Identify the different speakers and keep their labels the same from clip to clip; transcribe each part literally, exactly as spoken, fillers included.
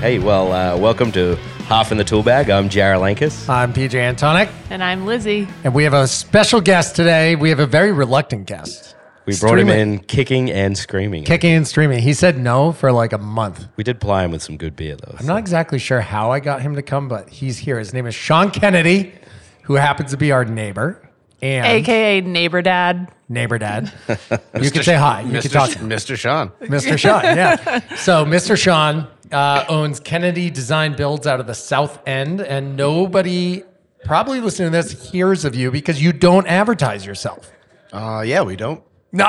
Speaker 1: Hey, well, uh, welcome to Half in the Tool Bag. I'm Jarrah Lankus.
Speaker 2: I'm P J Antonic.
Speaker 3: And I'm Lizzie.
Speaker 2: And we have a special guest today. We have a very reluctant guest.
Speaker 1: We brought him
Speaker 2: Streaming.
Speaker 1: in kicking and screaming.
Speaker 2: Kicking and streaming. He said no for like a month.
Speaker 1: We did ply him with some good beer, though.
Speaker 2: I'm not exactly sure how I got him to come, but he's here. His name is Sean Kennedy, who happens to be our neighbor. And
Speaker 3: A K A neighbor dad.
Speaker 2: neighbor dad. You can say hi. You
Speaker 4: Mister
Speaker 2: can talk
Speaker 4: Sh-
Speaker 2: to him.
Speaker 4: Mister Sean.
Speaker 2: Mister Sean, yeah. So Mister Sean uh, owns Kennedy Design Builds out of the South End, and nobody probably listening to this hears of you because you don't advertise yourself.
Speaker 4: Uh, yeah, we don't.
Speaker 2: No.
Speaker 1: All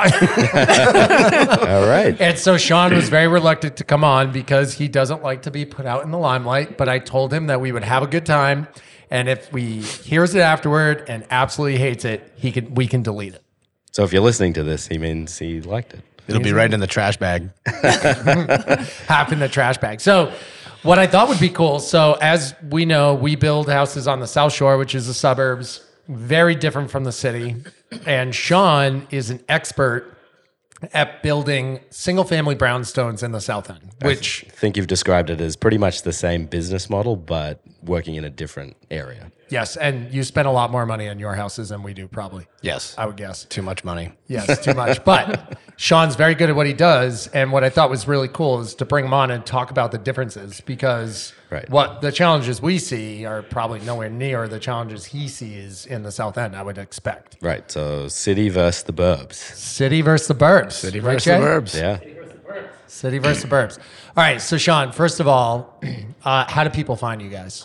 Speaker 1: right.
Speaker 2: And so Sean was very reluctant to come on because he doesn't like to be put out in the limelight, but I told him that we would have a good time, and if we hears it afterward and absolutely hates it, he can we can delete it.
Speaker 1: So if you're listening to this, he means he liked it.
Speaker 4: It'll be right in the trash bag.
Speaker 2: Half in the trash bag. So what I thought would be cool, so as we know, we build houses on the South Shore, which is the suburbs, very different from the city. And Sean is an expert at building single-family brownstones in the South End, which
Speaker 1: I think you've described it as pretty much the same business model, but working in a different area.
Speaker 2: yes, and you spend a lot more money on your houses than we do, probably.
Speaker 4: Yes.
Speaker 2: I would guess.
Speaker 4: Too much money.
Speaker 2: Yes, too much. But Sean's very good at what he does. And what I thought was really cool is to bring him on and talk about the differences because
Speaker 1: Right.
Speaker 2: what the challenges we see are probably nowhere near the challenges he sees in the South End, I would expect.
Speaker 1: Right. So city versus the burbs.
Speaker 2: City versus the burbs.
Speaker 4: City
Speaker 2: Right,
Speaker 4: versus
Speaker 2: Jay?
Speaker 4: the verbs.
Speaker 1: Yeah.
Speaker 2: City versus the burbs. All right. So, Sean, first of all, uh, how do people find you guys?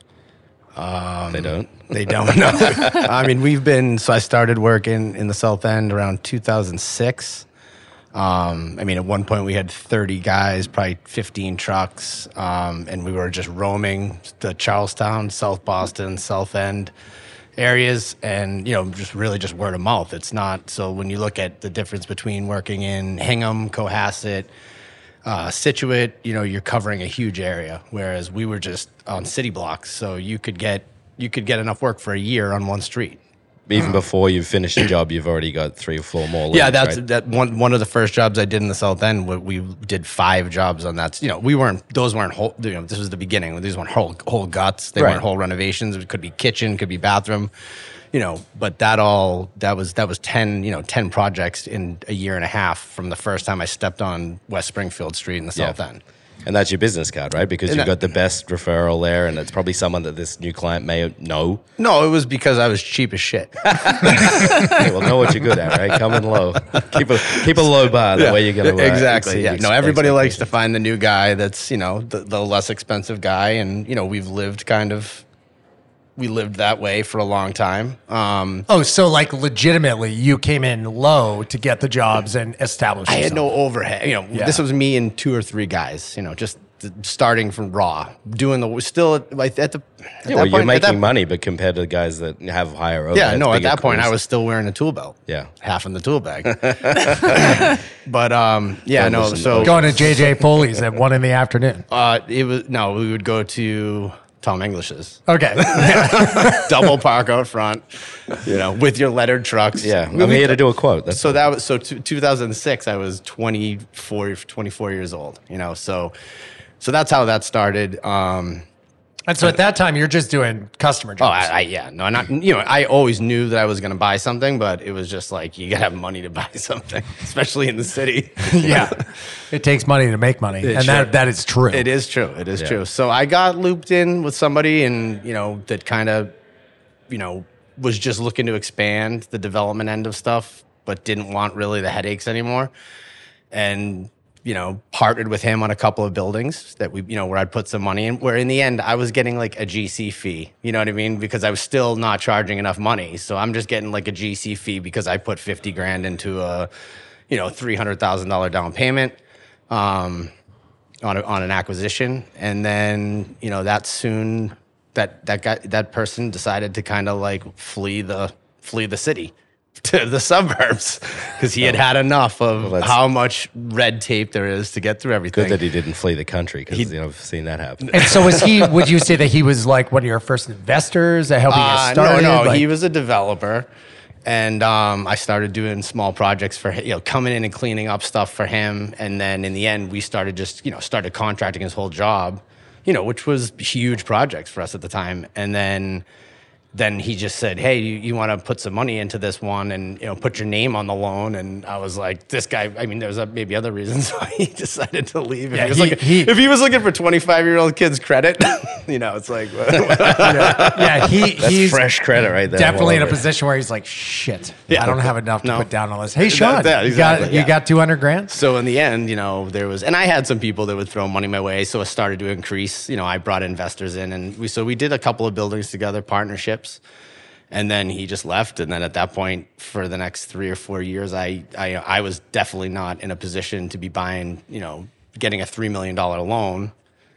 Speaker 1: they don't.
Speaker 4: They don't know. I mean, we've been, so I started working in the South End around two thousand six. Um, I mean, at one point we had thirty guys, probably fifteen trucks, um, and we were just roaming the Charlestown, South Boston, South End areas, and, you know, just really just word of mouth. It's not, so when you look at the difference between working in Hingham, Cohasset, uh, Situate, you know, you're covering a huge area, whereas we were just on city blocks, so you could get you could get enough work for a year on one street.
Speaker 1: Even before you've finished a job, you've already got three or four more.
Speaker 4: Yeah,
Speaker 1: leads,
Speaker 4: that's
Speaker 1: right?
Speaker 4: that one. One of the first jobs I did in the South End, we, we did five jobs on that. You know, we weren't; those weren't whole. You know, this was the beginning. These weren't whole whole guts. They
Speaker 1: Right.
Speaker 4: weren't whole renovations. It could be kitchen, could be bathroom. You know, but that all that was that was ten. You know, ten projects in a year and a half from the first time I stepped on West Springfield Street in the
Speaker 1: Yeah.
Speaker 4: South End.
Speaker 1: And that's your business card, right? Because
Speaker 4: And
Speaker 1: you've
Speaker 4: that-
Speaker 1: got the best referral there, and it's probably someone that this new client may know.
Speaker 4: No, it was because I was cheap as shit.
Speaker 1: Hey, well, know what you're good at, right? Come in low. Keep a keep a low bar. That way you're gonna uh,
Speaker 4: exactly.
Speaker 1: exceed
Speaker 4: Yeah.
Speaker 1: ex-
Speaker 4: No, everybody likes to
Speaker 1: expectations.
Speaker 4: find the new guy that's, you know, the, the less expensive guy, and, you know, we've lived kind of we lived that way for a long time. Um,
Speaker 2: Oh, so like legitimately, you came in low to get the jobs and establish
Speaker 4: I
Speaker 2: yourself.
Speaker 4: had no overhead. You know,
Speaker 2: Yeah.
Speaker 4: this was me and two or three guys. You know, just th- starting from raw, doing the still like at the at
Speaker 1: Yeah,
Speaker 4: that
Speaker 1: well, you're
Speaker 4: point- at
Speaker 1: making
Speaker 4: that-
Speaker 1: money, but compared to the guys that have higher overheads,
Speaker 4: Yeah, no. At
Speaker 1: bigger
Speaker 4: that point, I
Speaker 1: crews-
Speaker 4: was still wearing a tool belt.
Speaker 1: Yeah.
Speaker 4: half in the tool bag. But um, yeah,
Speaker 1: Don't
Speaker 4: no.
Speaker 1: listen to
Speaker 4: So
Speaker 1: those.
Speaker 2: Going to J J Foley's at one in the afternoon.
Speaker 4: uh, it was no. We would go to Tom English's.
Speaker 2: Okay.
Speaker 4: Double park out front, you know, with your lettered trucks.
Speaker 1: Yeah,
Speaker 4: We-
Speaker 1: I'm
Speaker 4: we-
Speaker 1: here to do a quote. That's
Speaker 4: So that was so t- two thousand six. I was twenty-four, twenty-four years old. You know, so so that's how that started. Um,
Speaker 2: And so at that time, you're just doing customer
Speaker 4: oh,
Speaker 2: jobs.
Speaker 4: I, I yeah, no, not you know. I always knew that I was going to buy something, but it was just like you got to have money to buy something, especially in the city.
Speaker 2: yeah. It takes money to make money. and
Speaker 4: sure.
Speaker 2: that that is true.
Speaker 4: It is true. It is
Speaker 1: Yeah.
Speaker 4: true. So I got looped in with somebody, and you know that kind of, you know, was just looking to expand the development end of stuff, but didn't want really the headaches anymore, and you know partnered with him on a couple of buildings that we, you know, where I'd put some money in. Where in the end I was getting like a G C fee. You know what I mean? Because I was still not charging enough money, so I'm just getting like a G C fee because I put fifty grand into a, you know, three hundred thousand dollar down payment. Um, on a, on an acquisition, and then you know that soon that that guy that person decided to kind of like flee the flee the city to the suburbs because he had had enough of
Speaker 1: that's-
Speaker 4: how much red tape there is to get through everything.
Speaker 1: good that he didn't flee the country because you know I've seen that happen.
Speaker 2: And so was he, would you say that he was like one of your first investors that helped you
Speaker 4: Uh,
Speaker 2: get started?
Speaker 4: no, no,
Speaker 2: Like-
Speaker 4: he was a developer, and um, I started doing small projects for him, you know, coming in and cleaning up stuff for him, and then in the end, we started just, you know, started contracting his whole job. you know, which was huge projects for us at the time. And then then he just said, hey, you, you want to put some money into this one and, you know, put your name on the loan. And I was like, this guy, I mean, there's uh, maybe other reasons why he decided to leave. If,
Speaker 2: Yeah,
Speaker 4: he was
Speaker 2: he-
Speaker 4: looking,
Speaker 2: he-
Speaker 4: if he was looking for twenty-five-year-old kids credit, you know, it's like,
Speaker 2: Yeah, he
Speaker 1: That's
Speaker 2: he's
Speaker 1: fresh credit right there.
Speaker 2: definitely in a
Speaker 1: All over it.
Speaker 2: position where he's like, shit,
Speaker 4: Yeah.
Speaker 2: I don't have enough to
Speaker 4: No.
Speaker 2: put down on this. Hey, Sean,
Speaker 4: that,
Speaker 2: you
Speaker 4: exactly,
Speaker 2: got you
Speaker 4: yeah.
Speaker 2: got two hundred grand?
Speaker 4: So in the end, you know, there was, and I had some people that would throw money my way, so it started to increase. You know, I brought investors in, and we so we did a couple of buildings together, partnerships, and then he just left. And then at that point, for the next three or four years, I I, I was definitely not in a position to be buying, you know, getting a three million dollar loan,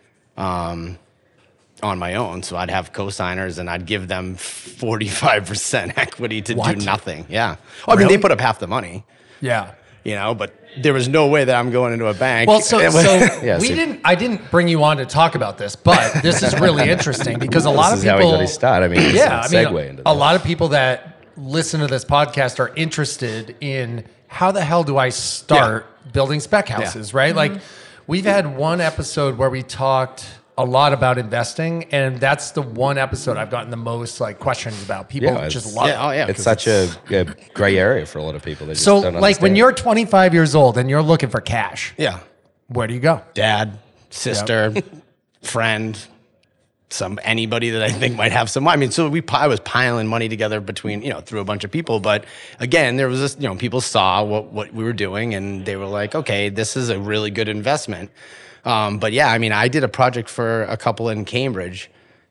Speaker 4: um, on my own. So I'd have co-signers, and I'd give them forty-five percent equity to
Speaker 2: What?
Speaker 4: do nothing. Yeah, oh, I mean,
Speaker 2: Really?
Speaker 4: they put up half the money.
Speaker 2: Yeah.
Speaker 4: You know, but there was no way that I'm going into a bank.
Speaker 2: Well, so, so
Speaker 1: Yeah,
Speaker 2: we
Speaker 1: so-
Speaker 2: didn't. I didn't bring you on to talk about this, but this is really interesting because a lot
Speaker 1: This
Speaker 2: of
Speaker 1: is
Speaker 2: people.
Speaker 1: how he got his start. I mean, it's
Speaker 2: yeah,
Speaker 1: a
Speaker 2: I mean,
Speaker 1: segue into
Speaker 2: a
Speaker 1: that.
Speaker 2: lot of people that listen to this podcast are interested in how the hell do I start building spec houses, right? Like, we've had one episode where we talked a lot about investing, and that's the one episode I've gotten the most like questions about. People
Speaker 1: Yeah,
Speaker 2: just
Speaker 1: it's-
Speaker 2: love
Speaker 4: Yeah,
Speaker 2: it.
Speaker 4: oh yeah.
Speaker 1: It's such a, a gray area for a lot of people. They just
Speaker 2: So,
Speaker 1: don't
Speaker 2: like, when
Speaker 1: understand.
Speaker 2: you're twenty-five years old and you're looking for cash,
Speaker 4: Yeah.
Speaker 2: where do you go?
Speaker 4: Dad, sister, friend, some anybody that I think might have some. I mean, so we I was piling money together between, you know, through a bunch of people. But again, there was this, you know, people saw what what we were doing, and they were like, okay, this is a really good investment. Um, but yeah, I mean, I did a project for a couple in Cambridge,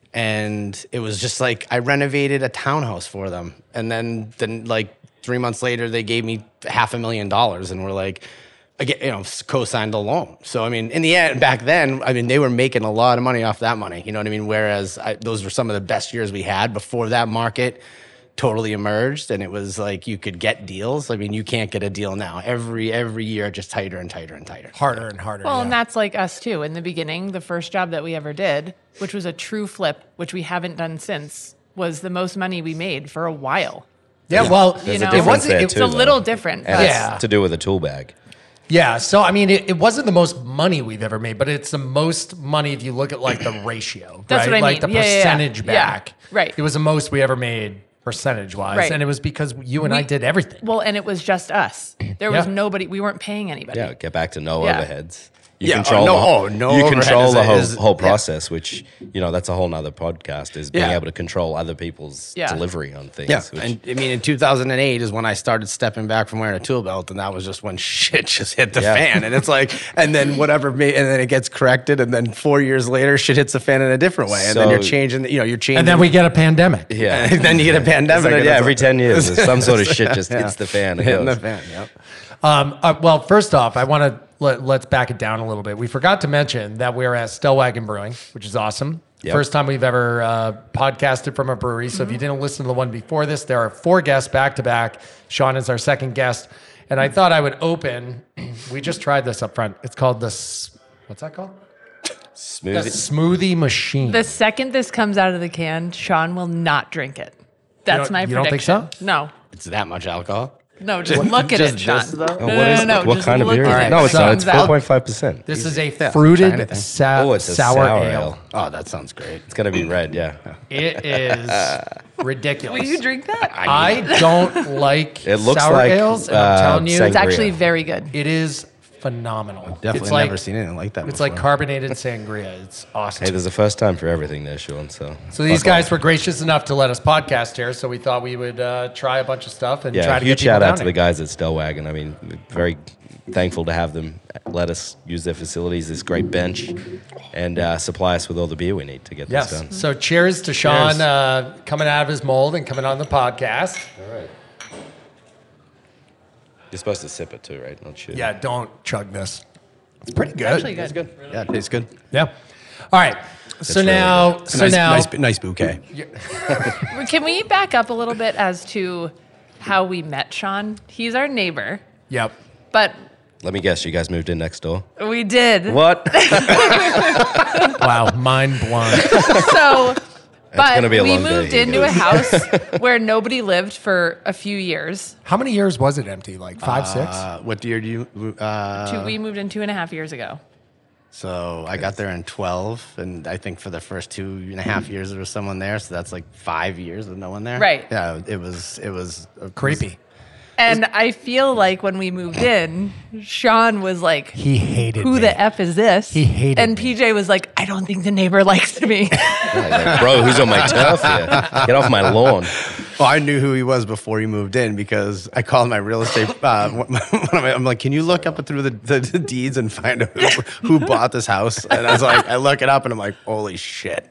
Speaker 4: and it was just like I renovated a townhouse for them, and then then like three months later, they gave me half a million dollars, and we're like, again, you know, co-signed a loan. So I mean, in the end, back then, I mean, they were making a lot of money off that money. You know what I mean? Whereas I, those were some of the best years we had before that market totally emerged, and it was like you could get deals. I mean, you can't get a deal now. Every every year, just tighter and tighter and tighter.
Speaker 2: Harder and harder.
Speaker 3: Well,
Speaker 2: yeah.
Speaker 3: and that's like us too. In the beginning, the first job that we ever did, which was a true flip, which we haven't done since, was the most money we made for a while.
Speaker 2: yeah, well,
Speaker 1: There's
Speaker 3: you
Speaker 1: a
Speaker 3: know,
Speaker 1: difference
Speaker 2: wasn't-
Speaker 1: there
Speaker 2: it's
Speaker 1: too,
Speaker 3: It's a
Speaker 1: though.
Speaker 3: little different.
Speaker 1: And
Speaker 3: but-
Speaker 2: Yeah.
Speaker 1: it's to do with a tool bag.
Speaker 2: yeah. So I mean, it, it wasn't the most money we've ever made, but it's the most money if you look at like the ratio.
Speaker 3: That's
Speaker 2: right?
Speaker 3: what I
Speaker 2: like
Speaker 3: mean.
Speaker 2: the
Speaker 3: Yeah, yeah, yeah.
Speaker 2: percentage
Speaker 3: Yeah,
Speaker 2: back.
Speaker 3: right.
Speaker 2: It was the most we ever made percentage wise,
Speaker 3: Right.
Speaker 2: and it was because you and I
Speaker 3: We-
Speaker 2: did everything.
Speaker 3: Well, and it was just us. There was
Speaker 2: Yeah.
Speaker 3: nobody. We weren't paying anybody.
Speaker 1: Yeah, get back to no
Speaker 3: Yeah.
Speaker 1: overheads. You
Speaker 4: Yeah,
Speaker 1: control
Speaker 4: oh, no-
Speaker 1: the whole,
Speaker 4: oh, no
Speaker 1: you
Speaker 4: overhead
Speaker 1: control
Speaker 4: is
Speaker 1: the
Speaker 4: a-
Speaker 1: whole
Speaker 4: is-
Speaker 1: whole
Speaker 4: yeah.
Speaker 1: process, which you know that's a whole nother podcast. Is being
Speaker 4: Yeah.
Speaker 1: able to control other people's
Speaker 3: Yeah.
Speaker 1: delivery on things.
Speaker 4: Yeah,
Speaker 1: which,
Speaker 4: and I mean, in two thousand eight is when I started stepping back from wearing a tool belt, and that was just when shit just hit the
Speaker 1: Yeah.
Speaker 4: fan. And it's like, and then whatever, ma- and then it gets corrected, and then four years later, shit hits the fan in a different way, and then
Speaker 1: So-
Speaker 4: you're changing. You know, you're changing.
Speaker 2: And then we get a pandemic.
Speaker 1: yeah,
Speaker 4: and then you get a
Speaker 1: It's
Speaker 4: pandemic.
Speaker 1: like,
Speaker 4: and
Speaker 1: yeah,
Speaker 4: it's
Speaker 1: every
Speaker 4: like-
Speaker 1: ten years, there's some sort of shit just
Speaker 4: Yeah.
Speaker 1: hits the fan. And
Speaker 4: hitting the
Speaker 1: goes.
Speaker 4: fan. Yep.
Speaker 2: Um, uh, well, first off, I want to let, let's back it down a little bit. We forgot to mention that we're at Stellwagen Brewing, which is awesome.
Speaker 1: Yep.
Speaker 2: First time we've ever uh, podcasted from a brewery. So if you didn't listen to the one before this, there are four guests back to back. Sean is our second guest. And I thought I would open, we just tried this up front. It's called the, s- what's that called? The
Speaker 1: Smoothie.
Speaker 2: Smoothie Machine.
Speaker 3: The second this comes out of the can, Sean will not drink it. That's
Speaker 2: don't-
Speaker 3: my
Speaker 2: you don't think
Speaker 3: prediction.
Speaker 2: so?
Speaker 3: No.
Speaker 4: It's that much alcohol.
Speaker 3: No, just look at
Speaker 4: just
Speaker 3: it, Sean.
Speaker 4: this, though?
Speaker 3: No,
Speaker 1: Oh,
Speaker 3: no,
Speaker 1: what
Speaker 3: no,
Speaker 1: is
Speaker 3: no, no.
Speaker 1: what
Speaker 3: just
Speaker 1: kind of
Speaker 3: look
Speaker 1: beer?
Speaker 3: at
Speaker 1: Is
Speaker 3: it.
Speaker 1: it? No, it's
Speaker 2: So
Speaker 1: not. It's
Speaker 3: Comes out.
Speaker 1: four point five percent.
Speaker 2: This is a
Speaker 4: Yeah, try
Speaker 2: fruited
Speaker 4: anything.
Speaker 2: sa-
Speaker 1: Oh, it's a
Speaker 2: sour,
Speaker 1: sour
Speaker 2: ale.
Speaker 1: ale.
Speaker 4: Oh, that sounds great.
Speaker 1: It's gonna be red. Yeah,
Speaker 2: It is ridiculous.
Speaker 3: Will you drink that?
Speaker 2: I don't like
Speaker 1: it looks
Speaker 2: sour
Speaker 1: like
Speaker 2: ales, and
Speaker 1: uh,
Speaker 2: I'm telling you,
Speaker 3: It's
Speaker 1: sangria.
Speaker 3: actually very good.
Speaker 2: it is phenomenal.
Speaker 4: Definitely
Speaker 2: it's like,
Speaker 4: never seen anything like that.
Speaker 2: It's
Speaker 4: before.
Speaker 2: like carbonated sangria. It's awesome.
Speaker 1: Hey, there's a first time for everything there, Sean. So,
Speaker 2: so these
Speaker 1: fuck
Speaker 2: guys
Speaker 1: off.
Speaker 2: were gracious enough to let us podcast here, so we thought we would uh, try a bunch of stuff and
Speaker 1: Yeah,
Speaker 2: try to
Speaker 1: huge
Speaker 2: get people
Speaker 1: shout
Speaker 2: down
Speaker 1: out to
Speaker 2: here.
Speaker 1: the guys at Stellwagen. I mean, very thankful to have them let us use their facilities, this great bench, and uh, supply us with all the beer we need to get
Speaker 2: Yes.
Speaker 1: this done.
Speaker 2: So cheers to Sean
Speaker 1: Cheers.
Speaker 2: uh, coming out of his mold and coming on the podcast.
Speaker 1: All right. You're supposed to sip it too, right? Not chew.
Speaker 2: Yeah, don't chug this. It's pretty good.
Speaker 3: Actually good.
Speaker 4: It's good. Yeah, it tastes good.
Speaker 2: Yeah. All right. So
Speaker 1: really
Speaker 2: now,
Speaker 4: It's a
Speaker 2: so
Speaker 4: nice,
Speaker 2: now,
Speaker 4: nice, nice bouquet.
Speaker 3: Can we back up a little bit as to how we met Sean? He's our neighbor,
Speaker 2: yep.
Speaker 3: but
Speaker 1: Let me guess, you guys moved in next door.
Speaker 3: we did.
Speaker 1: What?
Speaker 2: Wow, mind blown.
Speaker 3: So, but
Speaker 1: gonna be a
Speaker 3: we
Speaker 1: long day,
Speaker 3: moved
Speaker 1: he
Speaker 3: into
Speaker 1: goes.
Speaker 3: a house where nobody lived for a few years.
Speaker 2: How many years was it empty? Like five, six?
Speaker 4: Uh, what year do you? Uh,
Speaker 3: Two, we moved in two and a half years ago.
Speaker 4: So I got there in twelve, and I think for the first two and a half years there was someone there. So that's like five years with no one there.
Speaker 3: Right.
Speaker 4: Yeah. It was. It was it was-
Speaker 2: Creepy.
Speaker 3: And I feel like when we moved in, Sean was like,
Speaker 2: He hated
Speaker 3: who
Speaker 2: me.
Speaker 3: the F is this?
Speaker 2: He hated
Speaker 3: And
Speaker 2: me.
Speaker 3: P J was like, I don't think the neighbor likes me.
Speaker 1: Like, bro, who's on my turf here? Get off my lawn.
Speaker 4: Well, I knew who he was before he moved in because I called my real estate. Uh, one of my- I'm like, can you look up through the, the, the deeds and find out who, who bought this house? And I was like, I look it up and I'm like, holy shit.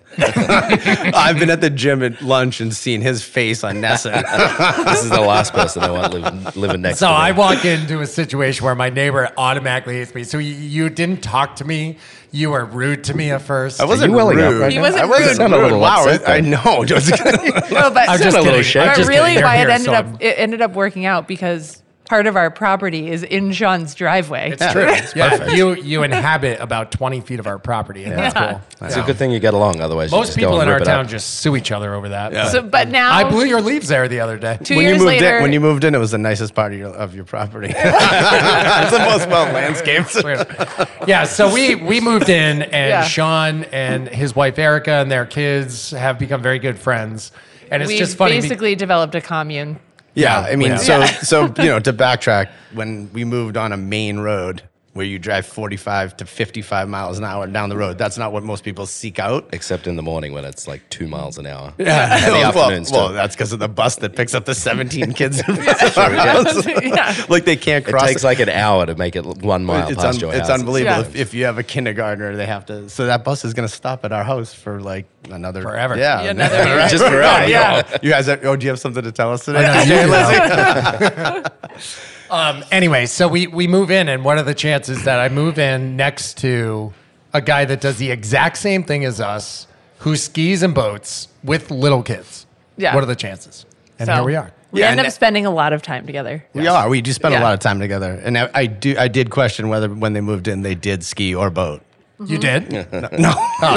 Speaker 4: I've been at the gym at lunch and seen his face on Nessa.
Speaker 1: This is the last person I want living, living next
Speaker 2: So
Speaker 1: to me.
Speaker 2: I walk into a situation where my neighbor automatically hates me. So you, you didn't talk to me. You were rude to me at first.
Speaker 4: I wasn't
Speaker 1: you welling up
Speaker 4: rude.
Speaker 1: right
Speaker 3: He
Speaker 1: now?
Speaker 3: wasn't
Speaker 4: I wasn't
Speaker 3: rude.
Speaker 1: Sound a
Speaker 4: rude.
Speaker 1: little
Speaker 4: Wow,
Speaker 1: upset
Speaker 4: I
Speaker 1: there.
Speaker 4: know. Just-
Speaker 3: no, but,
Speaker 2: I'm just
Speaker 1: a little
Speaker 2: kidding.
Speaker 1: shake.
Speaker 2: I'm
Speaker 3: but
Speaker 2: just
Speaker 3: really,
Speaker 2: kidding. You're
Speaker 3: why it
Speaker 2: here,
Speaker 3: ended
Speaker 2: so
Speaker 3: up
Speaker 2: I'm-
Speaker 3: it ended up working out because part of our property is in Sean's driveway.
Speaker 2: It's true. Yeah, you you inhabit about twenty feet of our property, and that's
Speaker 3: Yeah.
Speaker 2: cool.
Speaker 1: It's a good thing you get along. Otherwise, you
Speaker 2: Most
Speaker 1: just
Speaker 2: people
Speaker 1: go
Speaker 2: in
Speaker 1: and
Speaker 2: our
Speaker 1: rip it
Speaker 2: town
Speaker 1: up.
Speaker 2: just sue each other over that. but
Speaker 3: So, but now
Speaker 2: I blew your leaves there the other day.
Speaker 3: two
Speaker 4: when
Speaker 3: years
Speaker 4: you moved
Speaker 3: later,
Speaker 4: in, when you moved in, it was the nicest part of your of your property. It's the most well landscaped.
Speaker 2: Yeah, so we we moved in, and
Speaker 3: Yeah.
Speaker 2: Sean and his wife Erica and their kids have become very good friends, and it's
Speaker 3: we
Speaker 2: just funny. be-
Speaker 3: basically developed a commune.
Speaker 4: Yeah,
Speaker 2: Yeah,
Speaker 4: I mean,
Speaker 2: yeah.
Speaker 4: so
Speaker 3: Yeah.
Speaker 4: so you know, to backtrack, when we moved on a main road where you drive forty-five to fifty-five miles an hour down the road, that's not what most people seek out.
Speaker 1: Except in the morning when it's like two miles an hour.
Speaker 4: Yeah,
Speaker 1: And the
Speaker 4: well,
Speaker 1: afternoons
Speaker 4: well,
Speaker 1: too.
Speaker 4: that's because of the bus that picks up the seventeen kids. In front of
Speaker 1: Sure,
Speaker 4: our
Speaker 1: yeah.
Speaker 4: house.
Speaker 3: Yeah.
Speaker 4: Like they can't
Speaker 1: It
Speaker 4: cross.
Speaker 1: takes like an hour to make it one mile
Speaker 4: it's
Speaker 1: past
Speaker 4: un-
Speaker 1: your
Speaker 4: it's
Speaker 1: house.
Speaker 4: unbelievable.
Speaker 3: Yeah.
Speaker 4: If, if you have a kindergartner, they have to. So that bus is going to stop at our house for like another
Speaker 2: Forever.
Speaker 4: Yeah,
Speaker 3: Yeah, another year.
Speaker 1: Just forever.
Speaker 3: Yeah.
Speaker 4: You guys, are, oh, do you have something to tell us today?
Speaker 2: I know, you
Speaker 4: Jay,
Speaker 2: do.
Speaker 4: Lizzie?
Speaker 2: Um, anyway, so we we move in, and what are the chances that I move in next to a guy that does the exact same thing as us, who skis and boats with little kids?
Speaker 3: Yeah.
Speaker 2: What are the chances? And
Speaker 3: So,
Speaker 2: here we are.
Speaker 3: We
Speaker 4: Yeah,
Speaker 3: end
Speaker 4: and
Speaker 3: up
Speaker 4: that-
Speaker 3: spending a lot of time together.
Speaker 4: We are. We do spend
Speaker 3: Yeah.
Speaker 4: a lot of time together, and I, I do. I did question whether when they moved in they did ski or boat.
Speaker 2: You did?
Speaker 4: No,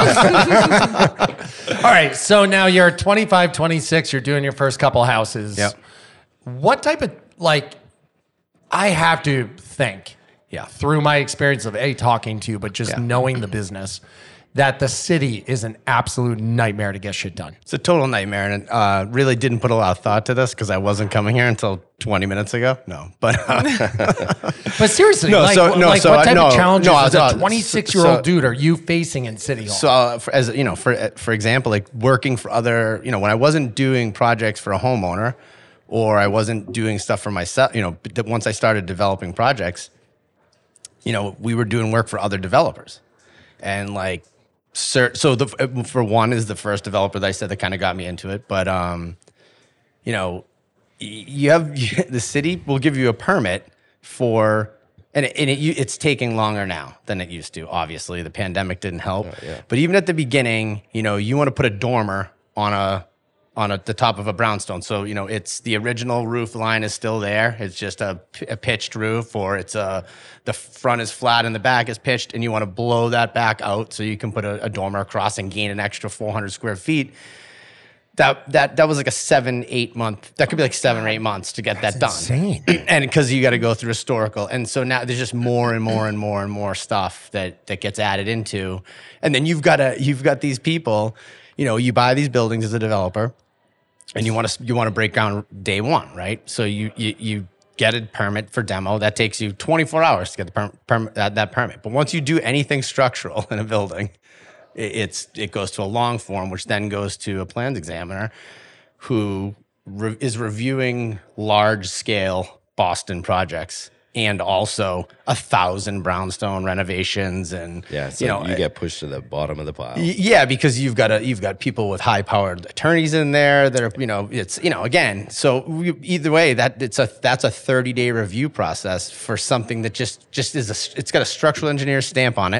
Speaker 2: All right. So now you're twenty-five, twenty-six. You're doing your first couple houses.
Speaker 4: Yep.
Speaker 2: What type of, like, I have to think
Speaker 4: yeah.
Speaker 2: through my experience of A, talking to you, but just
Speaker 4: Yeah.
Speaker 2: knowing the business, that the city is an absolute nightmare to get shit done.
Speaker 4: It's a total nightmare, and uh, really didn't put a lot of thought to this because I wasn't coming here until twenty minutes ago. No, but uh,
Speaker 2: But seriously,
Speaker 4: No,
Speaker 2: like,
Speaker 4: so- no,
Speaker 2: like
Speaker 4: so
Speaker 2: what
Speaker 4: I-
Speaker 2: type
Speaker 4: no,
Speaker 2: of challenges
Speaker 4: no,
Speaker 2: as
Speaker 4: uh,
Speaker 2: a twenty-six-year-old
Speaker 4: so-
Speaker 2: dude are you facing in City Hall?
Speaker 4: so uh, for, as you know, for uh, for example, like working for other, you know, when I wasn't doing projects for a homeowner, or I wasn't doing stuff for myself, you know, but th- once I started developing projects, you know, we were doing work for other developers, and like. Sir, so the for one is the first developer that I said that kind of got me into it, but um, you know, y- you have the city will give you a permit for, and it, and it, you- it's taking longer now than it used to. Obviously, the pandemic didn't help, but even at the beginning, you know, you want to put a dormer on a on a, the top of a brownstone. So, you know, it's the original roof line is still there. It's just a, p- a pitched roof, or it's a, the front is flat and the back is pitched, and you want to blow that back out so you can put a, a dormer across and gain an extra four hundred square feet. That, that, that was like a seven, eight month, that could be like seven or eight months to get that done.
Speaker 2: insane.
Speaker 4: And because you got to go through historical. And so now there's just more and more and more and more stuff that, that gets added into. And then you've got to, you've got these people, you know, you buy these buildings as a developer, and you want to you want to break ground day one, right? So you you, you get a permit for demo. That takes you twenty-four hours to get the perm, perm, that, that permit. But once you do anything structural in a building, it, it's it goes to a long form, which then goes to a plans examiner, who re- is reviewing large scale Boston projects and also a thousand brownstone renovations, and
Speaker 1: Yeah, so
Speaker 4: you know
Speaker 1: you get pushed to the bottom of the pile.
Speaker 4: Y- Yeah, because you've got a, you've got people with high powered attorneys in there that are, you know, it's, you know, again, so we, either way, that it's a that's a thirty day review process for something that just just is a, it's got a structural engineer stamp on it,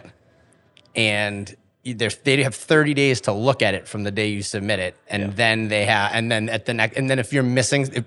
Speaker 4: and there's they have thirty days to look at it from the day you submit it, and then they have and then at the next and then if you're missing if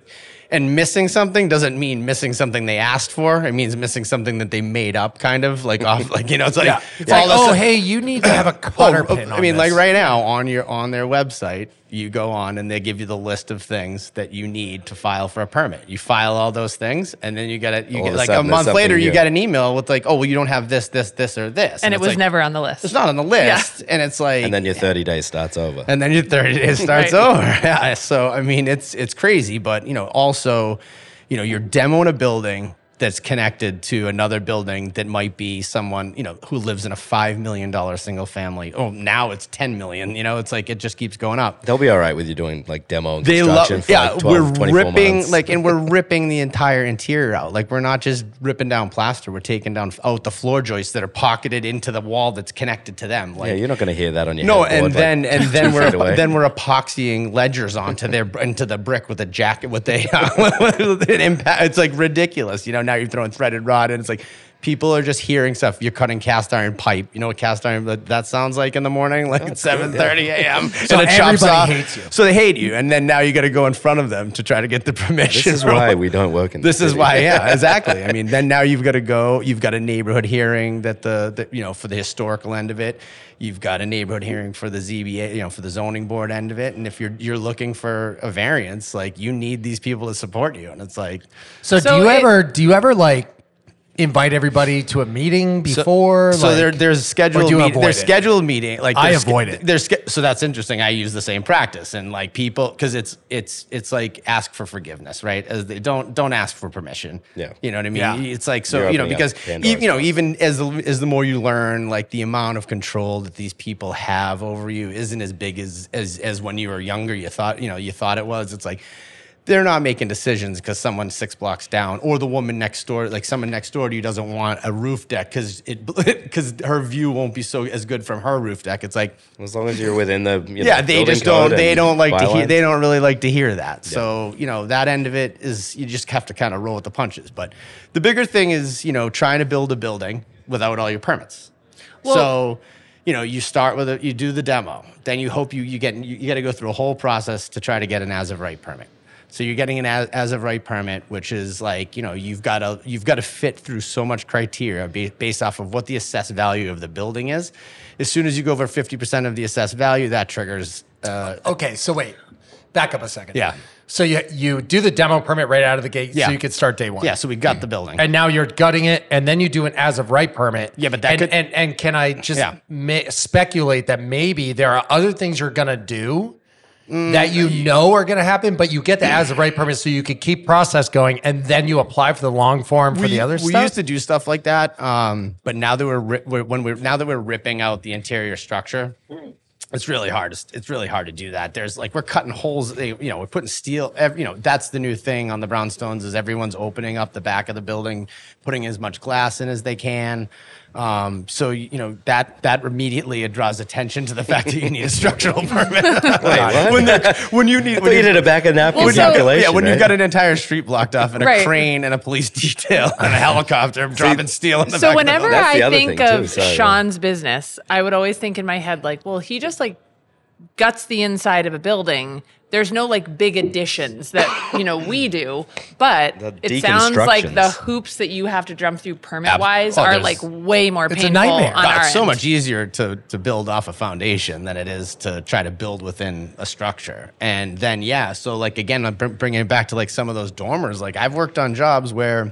Speaker 4: And missing something doesn't mean missing something they asked for. It means missing something that they made up, kind of like off, like you know, it's like,
Speaker 2: Yeah. It's
Speaker 4: all
Speaker 2: like,
Speaker 4: of a
Speaker 2: oh,
Speaker 4: sudden-
Speaker 2: hey, you need to have a cutter
Speaker 4: Oh,
Speaker 2: pin.
Speaker 4: I
Speaker 2: on
Speaker 4: mean, like
Speaker 2: this.
Speaker 4: right now on your on their website, you go on and they give you the list of things that you need to file for a permit. You file all those things, and then you get it. You
Speaker 1: All
Speaker 4: get
Speaker 1: of a
Speaker 4: like a
Speaker 1: sudden, there's
Speaker 4: month later,
Speaker 1: something
Speaker 4: you
Speaker 1: new.
Speaker 4: get an email with like, oh, well, you don't have this, this, this, or this,
Speaker 3: And it
Speaker 4: it's
Speaker 3: was
Speaker 4: like,
Speaker 3: never on the list.
Speaker 4: It's not on the list, and it's like,
Speaker 1: And then your thirty days starts over.
Speaker 4: and then your thirty days starts
Speaker 3: Right.
Speaker 4: over. Yeah. So I mean, it's it's crazy, but you know, also, you know, you're demoing a building that's connected to another building that might be someone, you know, who lives in a five million dollar single family. Oh, now it's ten million. You know, it's like it just keeps going up.
Speaker 1: They'll be all right with you doing like demo and
Speaker 4: They love,
Speaker 1: construction for
Speaker 4: yeah.
Speaker 1: like twelve,
Speaker 4: we're
Speaker 1: twenty-four
Speaker 4: ripping
Speaker 1: months.
Speaker 4: like, and we're ripping the entire interior out. Like we're not just ripping down plaster. We're taking down out the floor joists that are pocketed into the wall that's connected to them. Like
Speaker 1: yeah, you're not going to hear that on your
Speaker 4: no,
Speaker 1: headboard,
Speaker 4: and
Speaker 1: like,
Speaker 4: then and then
Speaker 1: two feet
Speaker 4: we're
Speaker 1: away.
Speaker 4: then we're epoxying ledgers onto their into the brick with a jacket with a with an impact. It's like ridiculous. You know, now you're throwing threaded rod, and it's like people are just hearing stuff. You're cutting cast iron pipe. You know what cast iron that, that sounds like in the morning, like at seven thirty a.m.
Speaker 2: So
Speaker 4: and it chops
Speaker 2: everybody
Speaker 4: off.
Speaker 2: hates you.
Speaker 4: So they hate you, and then now you got to go in front of them to try to get the permission.
Speaker 1: This is
Speaker 4: from-
Speaker 1: why we don't work in.
Speaker 4: This
Speaker 1: the
Speaker 4: is
Speaker 1: city.
Speaker 4: why, yeah, exactly. I mean, then now you've got to go. You've got a neighborhood hearing that the, the you know for the historical end of it. You've got a neighborhood hearing for the Z B A, you know, for the zoning board end of it. And if you're you're looking for a variance, like you need these people to support you. And it's like,
Speaker 2: So,
Speaker 3: So
Speaker 2: do you
Speaker 3: it-
Speaker 2: ever do you ever like invite everybody to a meeting before?
Speaker 4: so
Speaker 2: like,
Speaker 4: there, there's scheduled
Speaker 2: or do you
Speaker 4: meet,
Speaker 2: avoid
Speaker 4: there's
Speaker 2: it?
Speaker 4: scheduled meeting like
Speaker 2: I
Speaker 4: there's sch-
Speaker 2: avoid it.
Speaker 4: There's sch- so that's interesting. I use the same practice and like people because it's it's it's like ask for forgiveness, right? As they don't don't ask for permission.
Speaker 1: Yeah.
Speaker 4: you know what I mean.
Speaker 2: Yeah.
Speaker 4: It's like so
Speaker 1: You're
Speaker 4: you know
Speaker 1: opening
Speaker 4: because
Speaker 1: up
Speaker 4: e-
Speaker 1: Pandora's
Speaker 4: you know
Speaker 1: box.
Speaker 4: even as the, as the more you learn, like the amount of control that these people have over you isn't as big as as as when you were younger. You thought you know you thought it was. It's like. They're not making decisions because someone six blocks down or the woman next door, like someone next door to you doesn't want a roof deck because it because her view won't be so as good from her roof deck. It's like,
Speaker 1: As long as you're within the you
Speaker 4: yeah,
Speaker 1: know,
Speaker 4: they
Speaker 1: building
Speaker 4: just don't
Speaker 1: code
Speaker 4: they
Speaker 1: and
Speaker 4: don't like to hear
Speaker 1: bylines.
Speaker 4: they don't really like to hear that. So, you know, that end of it is you just have to kind of roll with the punches. But the bigger thing is, you know, trying to build a building without all your permits.
Speaker 3: Well-
Speaker 4: so, you know, you start with a, you do the demo, then you hope you you get you, you got to go through a whole process to try to get an as of right permit. So you're getting an as, as of right permit, which is like, you know, you've got to you've got to fit through so much criteria ba- based off of what the assessed value of the building is. As soon as you go over fifty percent of the assessed value, that triggers. Uh,
Speaker 2: Okay, so wait, back up a second.
Speaker 4: Yeah.
Speaker 2: So you you do the demo permit right out of the gate,
Speaker 4: Yeah.
Speaker 2: so you could start day one.
Speaker 4: yeah, so we got the building.
Speaker 2: And now you're gutting it, and then you do an as of right permit.
Speaker 4: Yeah, but that
Speaker 2: and,
Speaker 4: could-
Speaker 2: and and can I just
Speaker 4: Yeah.
Speaker 2: ma- speculate that maybe there are other things you're gonna do that you know are gonna happen, but you get the as of right permit so you could keep process going, and then you apply for the long form for
Speaker 4: we,
Speaker 2: the other
Speaker 4: we
Speaker 2: stuff.
Speaker 4: used to do stuff like that, um, but now that we're, ri- we're when we're now that we're ripping out the interior structure, it's really hard. To, it's really hard to do that. There's like we're cutting holes. They, you know, we're putting steel. Ev you know, that's the new thing on the brownstones is everyone's opening up the back of the building, putting as much glass in as they can. Um, so you know that that immediately draws attention to the fact that you need a structural permit.
Speaker 1: what?
Speaker 4: when they're- when you need
Speaker 1: I thought you did a back and napkin
Speaker 3: Well, so-
Speaker 1: calculation.
Speaker 4: yeah, when you've
Speaker 1: right?
Speaker 4: got an entire street blocked off and a
Speaker 3: Right.
Speaker 4: crane and a police detail and a helicopter dropping steel in the
Speaker 3: So
Speaker 4: back
Speaker 3: whenever
Speaker 4: of the
Speaker 1: That's the
Speaker 3: I
Speaker 1: other
Speaker 3: think
Speaker 1: thing, too.
Speaker 3: of
Speaker 1: Sorry, yeah.
Speaker 3: Sean's business, I would always think in my head like, well, he just like guts the inside of a building. There's no like big additions that you know we do, but
Speaker 1: The
Speaker 3: it sounds like the
Speaker 1: deconstructions.
Speaker 3: hoops that you have to jump through permit wise
Speaker 4: Oh,
Speaker 3: are
Speaker 4: there's-
Speaker 3: like way more
Speaker 2: It's a
Speaker 3: painful
Speaker 2: nightmare.
Speaker 3: on
Speaker 4: God,
Speaker 3: our
Speaker 4: it's so
Speaker 3: end.
Speaker 4: much easier to to build off a foundation than it is to try to build within a structure. And then yeah, so like again, I'm br- bringing it back to like some of those dormers. Like I've worked on jobs where.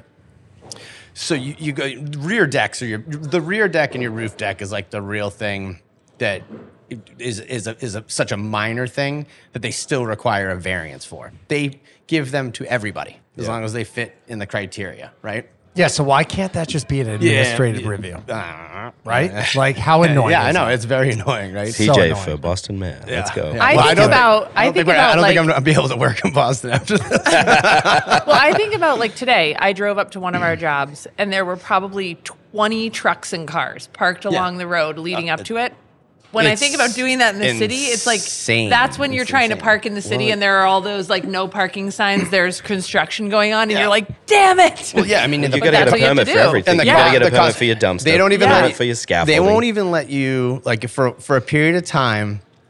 Speaker 4: So you, you go rear decks or your the rear deck and your roof deck is like the real thing that is is a, is a, such a minor thing that they still require a variance for. They give them to everybody as
Speaker 1: Yeah.
Speaker 4: long as they fit in the criteria, right?
Speaker 2: yeah. So why can't that just be an administrative
Speaker 4: Yeah.
Speaker 2: review?
Speaker 4: Uh,
Speaker 2: Right? Like how annoying.
Speaker 4: yeah, I
Speaker 2: is
Speaker 4: know
Speaker 2: that?
Speaker 4: it's very annoying, right?
Speaker 2: So
Speaker 1: T J
Speaker 2: annoying.
Speaker 1: for Boston Mayor. Let's go.
Speaker 3: I
Speaker 4: Well,
Speaker 3: think
Speaker 4: don't
Speaker 3: about- I
Speaker 4: don't
Speaker 3: think
Speaker 4: we're- I
Speaker 3: about,
Speaker 4: don't think
Speaker 3: like-
Speaker 4: I'm gonna be able to work in Boston after this.
Speaker 3: Well, I think about like today, I drove up to one of our jobs and there were probably twenty trucks and cars parked along the road leading up to it. When I think about
Speaker 4: It's
Speaker 3: doing that in the city, it's like
Speaker 4: insane.
Speaker 3: that's when you're
Speaker 4: It's
Speaker 3: trying to
Speaker 4: insane.
Speaker 3: park in the city
Speaker 1: Well,
Speaker 3: and there are all those like no parking signs. There's construction going on, and you're like, damn it.
Speaker 4: Well, yeah, I mean,
Speaker 1: You
Speaker 4: the-
Speaker 1: got to
Speaker 3: that's
Speaker 1: get a
Speaker 3: what you have to
Speaker 1: permit for
Speaker 3: do.
Speaker 1: everything.
Speaker 4: And the
Speaker 1: you
Speaker 3: co-
Speaker 1: got to get a
Speaker 4: the
Speaker 1: permit
Speaker 4: cost-
Speaker 1: for your dumpster.
Speaker 4: They don't even
Speaker 1: permit
Speaker 4: let
Speaker 1: for your
Speaker 4: They
Speaker 1: scaffolding.
Speaker 4: won't even let you like for for a period of time.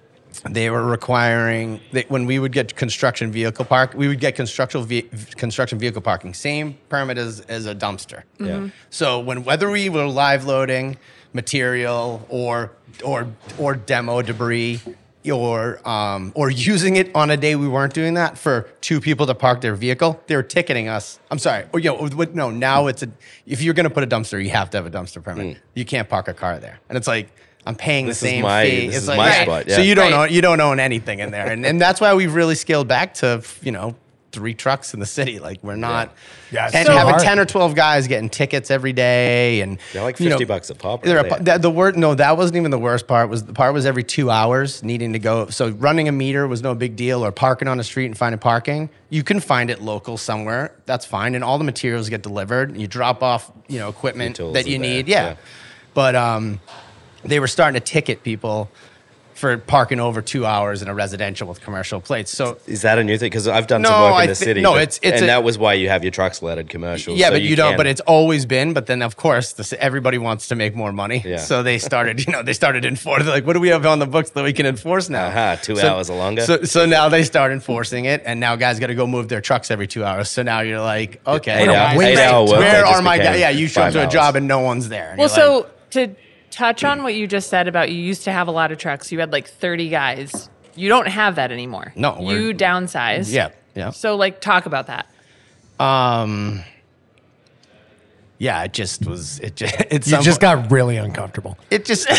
Speaker 4: they were requiring they, when we would get construction vehicle park, we would get construction ve- construction vehicle parking, same permit as, as a dumpster.
Speaker 1: Yeah.
Speaker 4: So when whether we were live loading material or or or demo debris or um, or using it on a day we weren't doing that for two people to park their vehicle, they were ticketing us. I'm sorry. Or, you know, with- no, now it's a if you're going to put a dumpster, you have to have a dumpster permit. You can't park a car there, and it's like. I'm paying
Speaker 1: This
Speaker 4: the
Speaker 1: is
Speaker 4: same
Speaker 1: my-
Speaker 4: fee.
Speaker 1: this
Speaker 4: It's
Speaker 1: is
Speaker 4: like,
Speaker 1: my
Speaker 4: right.
Speaker 1: spot,
Speaker 4: So
Speaker 1: yeah.
Speaker 4: you don't
Speaker 3: Right.
Speaker 4: own you don't own anything in there, and and that's why we've really scaled back to you know three trucks in the city. Like we're not
Speaker 2: Yeah, it's
Speaker 4: and
Speaker 2: so
Speaker 4: having
Speaker 2: hard.
Speaker 4: ten or twelve guys getting tickets every day, and
Speaker 1: They're like
Speaker 4: you know,
Speaker 1: fifty bucks a pop.
Speaker 4: they're
Speaker 1: right
Speaker 4: a,
Speaker 1: there.
Speaker 4: the, the word no, that wasn't even the worst part. Was the part was every two hours needing to go. So running a meter was no big deal, or parking on the street and finding parking. You can find it local somewhere. That's fine, and all the materials get delivered. You drop off, you know, equipment
Speaker 1: Your tools
Speaker 4: that you
Speaker 1: are there,
Speaker 4: need. Yeah,
Speaker 1: yeah.
Speaker 4: but um, they were starting to ticket people for parking over two hours in a residential with commercial plates. So
Speaker 1: Is that a new thing? Because I've done
Speaker 4: No,
Speaker 1: some work in
Speaker 4: I
Speaker 1: the
Speaker 4: thi-
Speaker 1: city.
Speaker 4: no,
Speaker 1: but-
Speaker 4: it's- it's
Speaker 1: and
Speaker 4: a-
Speaker 1: that was why you have your trucks lettered commercial.
Speaker 4: yeah,
Speaker 1: so
Speaker 4: but you, don't.
Speaker 1: can-
Speaker 4: But it's always been. But then, of course, this, everybody wants to make more money.
Speaker 1: Yeah.
Speaker 4: So they started. You know, they started enforcing. Like, what do we have on the books that we can enforce now?
Speaker 1: Aha, two
Speaker 4: So-
Speaker 1: hours or longer.
Speaker 4: So, so now they start enforcing it, and now guys got to go move their trucks every two hours. So now you're like, okay,
Speaker 1: Eight
Speaker 2: hour-
Speaker 4: where
Speaker 2: eight
Speaker 1: hour work,
Speaker 4: where
Speaker 1: that
Speaker 4: are
Speaker 1: just
Speaker 4: my
Speaker 1: became
Speaker 4: guys? Yeah, you show up
Speaker 1: five
Speaker 4: to a
Speaker 1: hours.
Speaker 4: job and no one's there. And
Speaker 3: Well,
Speaker 4: you're like,
Speaker 3: so to touch on what you just said about you used to have a lot of trucks, you had like thirty guys. You don't have that anymore.
Speaker 4: No, we're-
Speaker 3: you downsized.
Speaker 4: yeah, yeah.
Speaker 3: So like, talk about that.
Speaker 4: Um, yeah, it just was. It just. It's
Speaker 2: You just got really uncomfortable.
Speaker 4: It just.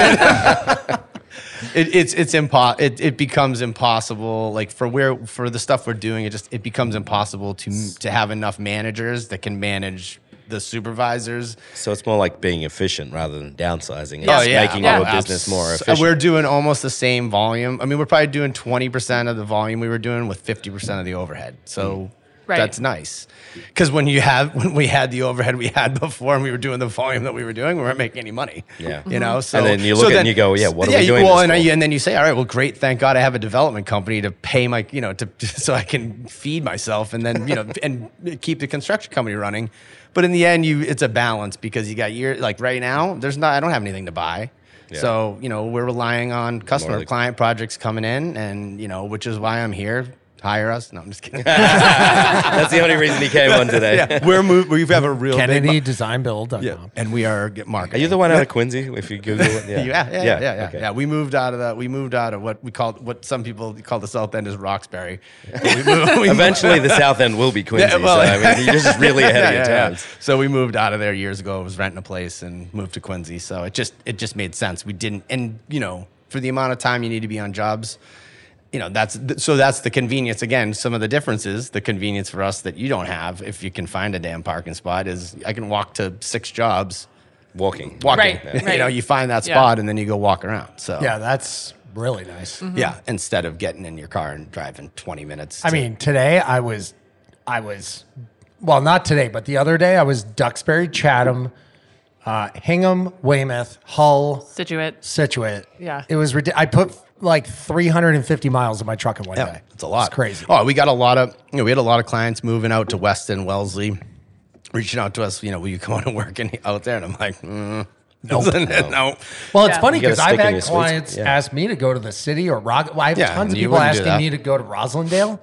Speaker 4: I, it, it's it's impo- it, it becomes impossible. Like for where for the stuff we're doing, it just it becomes impossible to to have enough managers that can manage the supervisors.
Speaker 1: So it's more like being efficient rather than downsizing. It's
Speaker 3: Oh,
Speaker 1: just
Speaker 4: yeah.
Speaker 1: making
Speaker 3: Yeah.
Speaker 1: your business more
Speaker 4: Abs-
Speaker 1: efficient.
Speaker 4: We're doing almost the same volume. I mean, we're probably doing twenty percent of the volume we were doing with fifty percent of the overhead. So
Speaker 3: Right.
Speaker 4: that's nice. Because when you have when we had the overhead we had before and we were doing the volume that we were doing, we weren't making any money.
Speaker 1: Yeah.
Speaker 4: You know, so
Speaker 1: And then you
Speaker 4: so
Speaker 1: look at it and you go, yeah, what are we
Speaker 4: you-
Speaker 1: doing
Speaker 4: Well,
Speaker 1: this
Speaker 4: and,
Speaker 1: for?
Speaker 4: you- and then you say, all right, well, great, thank God I have a development company to pay my, you know, to so I can feed myself and then you know and keep the construction company running. But in the end, you it's a balance because you got your like right now, there's not I don't have anything to buy.
Speaker 1: Yeah.
Speaker 4: So, you know, we're relying on customer
Speaker 1: like-
Speaker 4: client projects coming in and, you know, which is why I'm here. Hire us. No, I'm just kidding.
Speaker 1: That's the only reason he came on today.
Speaker 4: yeah, we're move, we have a real
Speaker 2: Kennedy
Speaker 4: big
Speaker 2: Design Build.
Speaker 4: yeah, and we are get marketing.
Speaker 1: Are you the one out of Quincy? If you Google it,
Speaker 4: Yeah, yeah, yeah, yeah, yeah,
Speaker 1: okay.
Speaker 4: yeah. We moved out of the. We moved out of what we call what some people call the South End is Roxbury. We moved, we
Speaker 1: Eventually, the South End will be Quincy.
Speaker 4: Yeah, well,
Speaker 1: so, I mean, you're just really ahead
Speaker 4: Yeah,
Speaker 1: of your
Speaker 4: yeah, yeah.
Speaker 1: times.
Speaker 4: So we moved out of there years ago. I was renting a place and moved to Quincy. So it just it just made sense. We didn't, and you know, for the amount of time you need to be on jobs, you know, that's th- so that's the convenience. Again, some of the differences, the convenience for us that you don't have if you can find a damn parking spot is I can walk to six jobs
Speaker 1: Walking.
Speaker 4: walking.
Speaker 3: Right,
Speaker 4: You
Speaker 3: right.
Speaker 4: know, you find that
Speaker 3: Yeah.
Speaker 4: spot and then you go walk around. So
Speaker 2: Yeah, that's really nice.
Speaker 4: yeah, instead of getting in your car and driving twenty minutes.
Speaker 2: I
Speaker 4: to-
Speaker 2: mean, today I was, I was, well, not today, but the other day I was Duxbury, Chatham, uh, Hingham, Weymouth, Hull,
Speaker 3: Situate.
Speaker 2: Situate.
Speaker 3: Yeah.
Speaker 2: It was ridiculous. I put like three hundred fifty miles in my truck in one
Speaker 4: yeah,
Speaker 2: day.
Speaker 4: it's a lot.
Speaker 2: It's crazy.
Speaker 4: Oh, we got a lot of you know we had a lot of clients moving out to Weston, Wellesley, reaching out to us. You know, will you come out and work in, out there? And I'm like, mm,
Speaker 2: Nope.
Speaker 4: no.
Speaker 2: Well, it's
Speaker 3: Yeah.
Speaker 2: funny
Speaker 1: You gotta
Speaker 2: because I've
Speaker 1: stick in
Speaker 2: had
Speaker 1: your sweet spot.
Speaker 2: clients
Speaker 1: Yeah.
Speaker 2: ask me to go to the city or Rock. Well, I have
Speaker 4: Yeah,
Speaker 2: tons of
Speaker 4: you
Speaker 2: people
Speaker 4: wouldn't do
Speaker 2: asking
Speaker 4: that.
Speaker 2: me to go to Roslindale.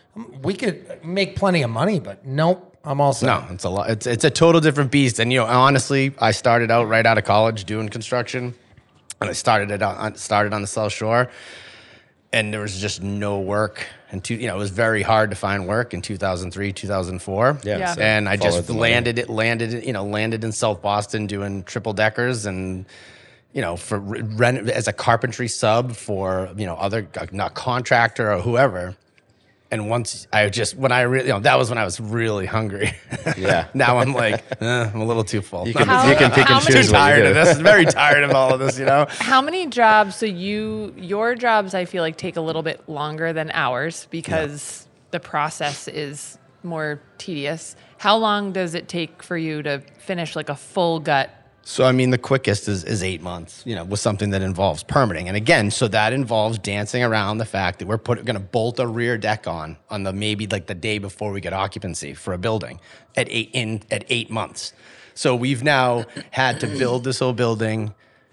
Speaker 2: We could make plenty of money, but nope, I'm all set.
Speaker 4: No, it's a lot. It's it's a total different beast. And you know, honestly, I started out right out of college doing construction, and I started it on started on the South Shore, and there was just no work. And two, you know, it was very hard to find work in two thousand three, two thousand four.
Speaker 1: Yeah,
Speaker 3: Yeah.
Speaker 1: so
Speaker 4: And I
Speaker 1: followed
Speaker 4: just
Speaker 1: the money.
Speaker 4: landed it, landed it, you know, landed in South Boston doing triple deckers and. You know, for rent as a carpentry sub for you know other not contractor or whoever, and once I just when I really you know that was when I was really hungry.
Speaker 1: Yeah.
Speaker 4: Now I'm like eh, I'm a little too full.
Speaker 1: You can,
Speaker 3: How-
Speaker 1: you can pick
Speaker 3: how
Speaker 1: and
Speaker 3: many-
Speaker 1: choose
Speaker 4: too
Speaker 1: what you
Speaker 4: tired
Speaker 1: do.
Speaker 4: of this. Very tired of all of this. You know.
Speaker 3: How many jobs? So you, your jobs, I feel like take a little bit longer than ours because the process is more tedious. How long does it take for you to finish like a full gut?
Speaker 4: So I mean, the quickest is, is eight months. You know, with something that involves permitting, and again, so that involves dancing around the fact that we're put, going to bolt a rear deck on on the maybe like the day before we get occupancy for a building at eight in at eight months. So we've now had to build this whole building,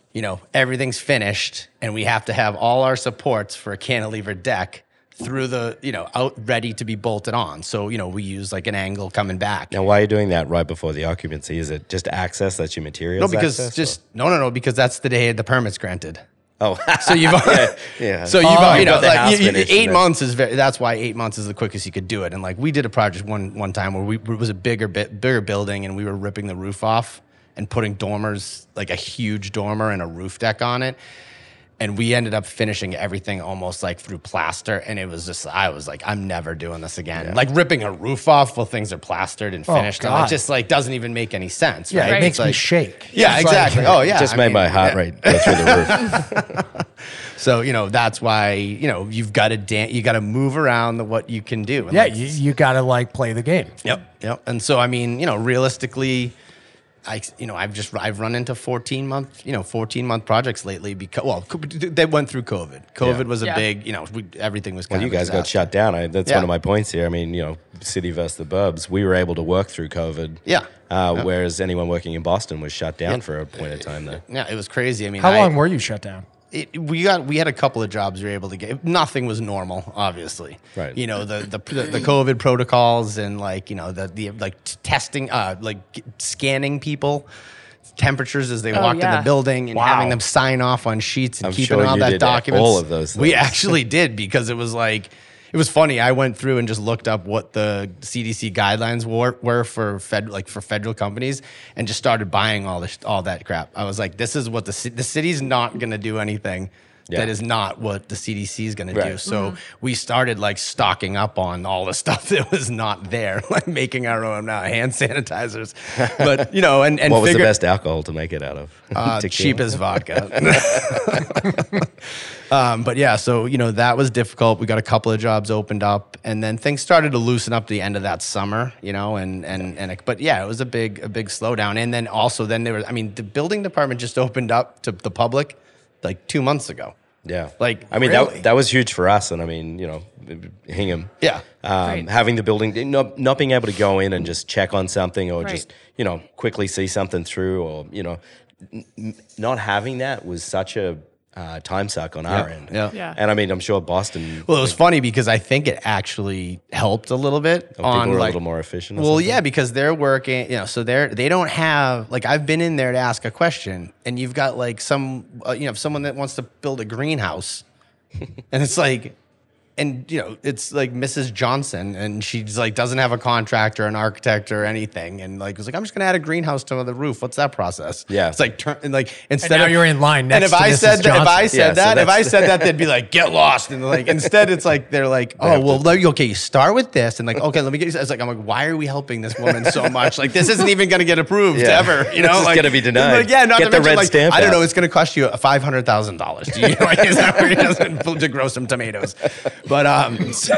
Speaker 4: you know, everything's finished and we have to have all our supports for a cantilever deck through the, you know, out ready to be bolted on. So, you know, we use like an angle coming back.
Speaker 1: Now, why are you doing that right before the occupancy? Is it just access? That's your
Speaker 4: No,
Speaker 1: materials?
Speaker 4: because
Speaker 1: access,
Speaker 4: just, no, no, no, because that's the day the permit's granted.
Speaker 1: or- oh,
Speaker 4: So you've,
Speaker 1: yeah, yeah.
Speaker 4: so you've,
Speaker 2: Oh,
Speaker 4: you
Speaker 1: you've
Speaker 4: know,
Speaker 1: got the
Speaker 4: like
Speaker 1: house
Speaker 4: you, you,
Speaker 1: finished
Speaker 4: eight
Speaker 1: and then-
Speaker 4: months is very, that's why eight months is the quickest you could do it. And like we did a project one, one time where we, it was a bigger bit, bigger building and we were ripping the roof off and putting dormers, like a huge dormer and a roof deck on it. And we ended up finishing everything almost like through plaster. And it was just, I was like, I'm never doing this again. Like ripping a roof off while things are plastered and
Speaker 2: Oh,
Speaker 4: finished. and
Speaker 2: God.
Speaker 4: it just like doesn't even make any sense.
Speaker 2: Yeah,
Speaker 4: right?
Speaker 2: it
Speaker 3: Right.
Speaker 2: makes
Speaker 4: It's
Speaker 2: me
Speaker 4: like-
Speaker 2: shake.
Speaker 4: Yeah,
Speaker 2: It's like-
Speaker 4: exactly. oh, yeah.
Speaker 1: just
Speaker 4: I
Speaker 1: made
Speaker 4: mean,
Speaker 1: my heart
Speaker 4: yeah.
Speaker 1: rate go through the roof.
Speaker 4: So, you know, that's why, you know, you've got to dan- you got to move around the, what you can do. And
Speaker 2: Yeah,
Speaker 4: like,
Speaker 2: you, you got to like play the game.
Speaker 4: Yep. Yep. And so, I mean, you know, realistically, I, you know, I've just, I've run into fourteen month, you know, fourteen month projects lately because, well, co- they went through COVID. COVID
Speaker 1: Yeah.
Speaker 4: was a
Speaker 3: Yeah.
Speaker 4: big, you know, we, everything was kind
Speaker 1: Well, you
Speaker 4: of a
Speaker 1: guys got
Speaker 4: disaster.
Speaker 1: shut down. I, that's
Speaker 4: Yeah.
Speaker 1: one of my points here. I mean, you know, city versus the burbs. We were able to work through COVID.
Speaker 4: Yeah.
Speaker 1: Uh,
Speaker 4: Yeah.
Speaker 1: Whereas anyone working in Boston was shut down for a point of time there.
Speaker 4: Yeah, it was crazy. I mean,
Speaker 2: How
Speaker 4: I,
Speaker 2: long were you shut down?
Speaker 4: it, we got we had a couple of jobs we were able to get. Nothing was normal, obviously.
Speaker 1: Right.
Speaker 4: You know the the the, the COVID protocols and like you know the the like t- testing, uh, like g- scanning people. Temperatures as they
Speaker 3: Oh,
Speaker 4: walked in
Speaker 3: yeah.
Speaker 4: the building and
Speaker 2: Wow.
Speaker 4: having them sign off on sheets and
Speaker 1: I'm
Speaker 4: keeping
Speaker 1: sure
Speaker 4: all
Speaker 1: you
Speaker 4: that
Speaker 1: did
Speaker 4: documents.
Speaker 1: all of those
Speaker 4: We
Speaker 1: things.
Speaker 4: actually did because it was like it was funny. I went through and just looked up what the C D C guidelines were, were for fed like for federal companies and just started buying all this all that crap. I was like, this is what the ci- the city's not going to do anything.
Speaker 1: Yeah.
Speaker 4: That is not what the C D C is going to do.
Speaker 1: Right.
Speaker 4: So we started like stocking up on all the stuff that was not there, like making our own uh, hand sanitizers. But you know, and and
Speaker 1: What was the
Speaker 4: figure-
Speaker 1: best alcohol to make it out of?
Speaker 4: uh,
Speaker 1: Tequila?
Speaker 4: cheapest vodka. um, but yeah, so you know that was difficult. We got a couple of jobs opened up, and then things started to loosen up the end of that summer. You know, and and and it, but yeah, it was a big a big slowdown. And then also then there was, I mean, the building department just opened up to the public like two months ago.
Speaker 1: Yeah.
Speaker 4: Like,
Speaker 1: I mean,
Speaker 4: really?
Speaker 1: that, that was huge for us. And I mean, you know, Hingham.
Speaker 4: Yeah.
Speaker 1: Um,
Speaker 3: Right.
Speaker 1: Having the building, not, not being able to go in and just check on something or
Speaker 3: Right.
Speaker 1: just, you know, quickly see something through or, you know, n- n- not having that was such a uh, time suck on our end.
Speaker 4: Yeah.
Speaker 3: Yeah.
Speaker 1: And I mean, I'm sure Boston,
Speaker 4: Well, it was funny because I think it actually helped a little bit
Speaker 1: people
Speaker 4: on
Speaker 1: were a
Speaker 4: like
Speaker 1: little more efficient. or
Speaker 4: Well,
Speaker 1: something.
Speaker 4: yeah, because they're working, you know, so they're they don't have like I've been in there to ask a question, and you've got like some, uh, you know, someone that wants to build a greenhouse, and it's like, and you know, it's like Missus Johnson, and she's like doesn't have a contractor, an architect, or anything, and like was like, I'm just gonna add a greenhouse to the roof. What's that process?
Speaker 1: Yeah.
Speaker 4: it's like turn and like instead
Speaker 2: And now
Speaker 4: of
Speaker 2: you're in line
Speaker 4: and
Speaker 2: next
Speaker 4: if
Speaker 2: to
Speaker 4: I
Speaker 2: Missus
Speaker 4: said that, if
Speaker 2: Johnson.
Speaker 4: I said
Speaker 1: Yeah, so
Speaker 4: that, if I
Speaker 1: that's-
Speaker 4: said that, they'd be like, get lost, and like instead it's like they're like, oh
Speaker 1: have
Speaker 4: well,
Speaker 1: to-
Speaker 4: let you- okay, you start with this, and like okay, let me get you. It's like I'm like, why are we helping this woman so much? Like this isn't even gonna get approved
Speaker 1: Yeah.
Speaker 4: ever. You know,
Speaker 1: This is
Speaker 4: like
Speaker 1: gonna be denied.
Speaker 4: Like, yeah, not
Speaker 1: Get
Speaker 4: to
Speaker 1: the
Speaker 4: mention,
Speaker 1: red
Speaker 4: like,
Speaker 1: stamp
Speaker 4: I don't
Speaker 1: out.
Speaker 4: know, it's gonna cost you five hundred thousand dollars. Do you know? Like, is that where it doesn't to grow some tomatoes? But um, so,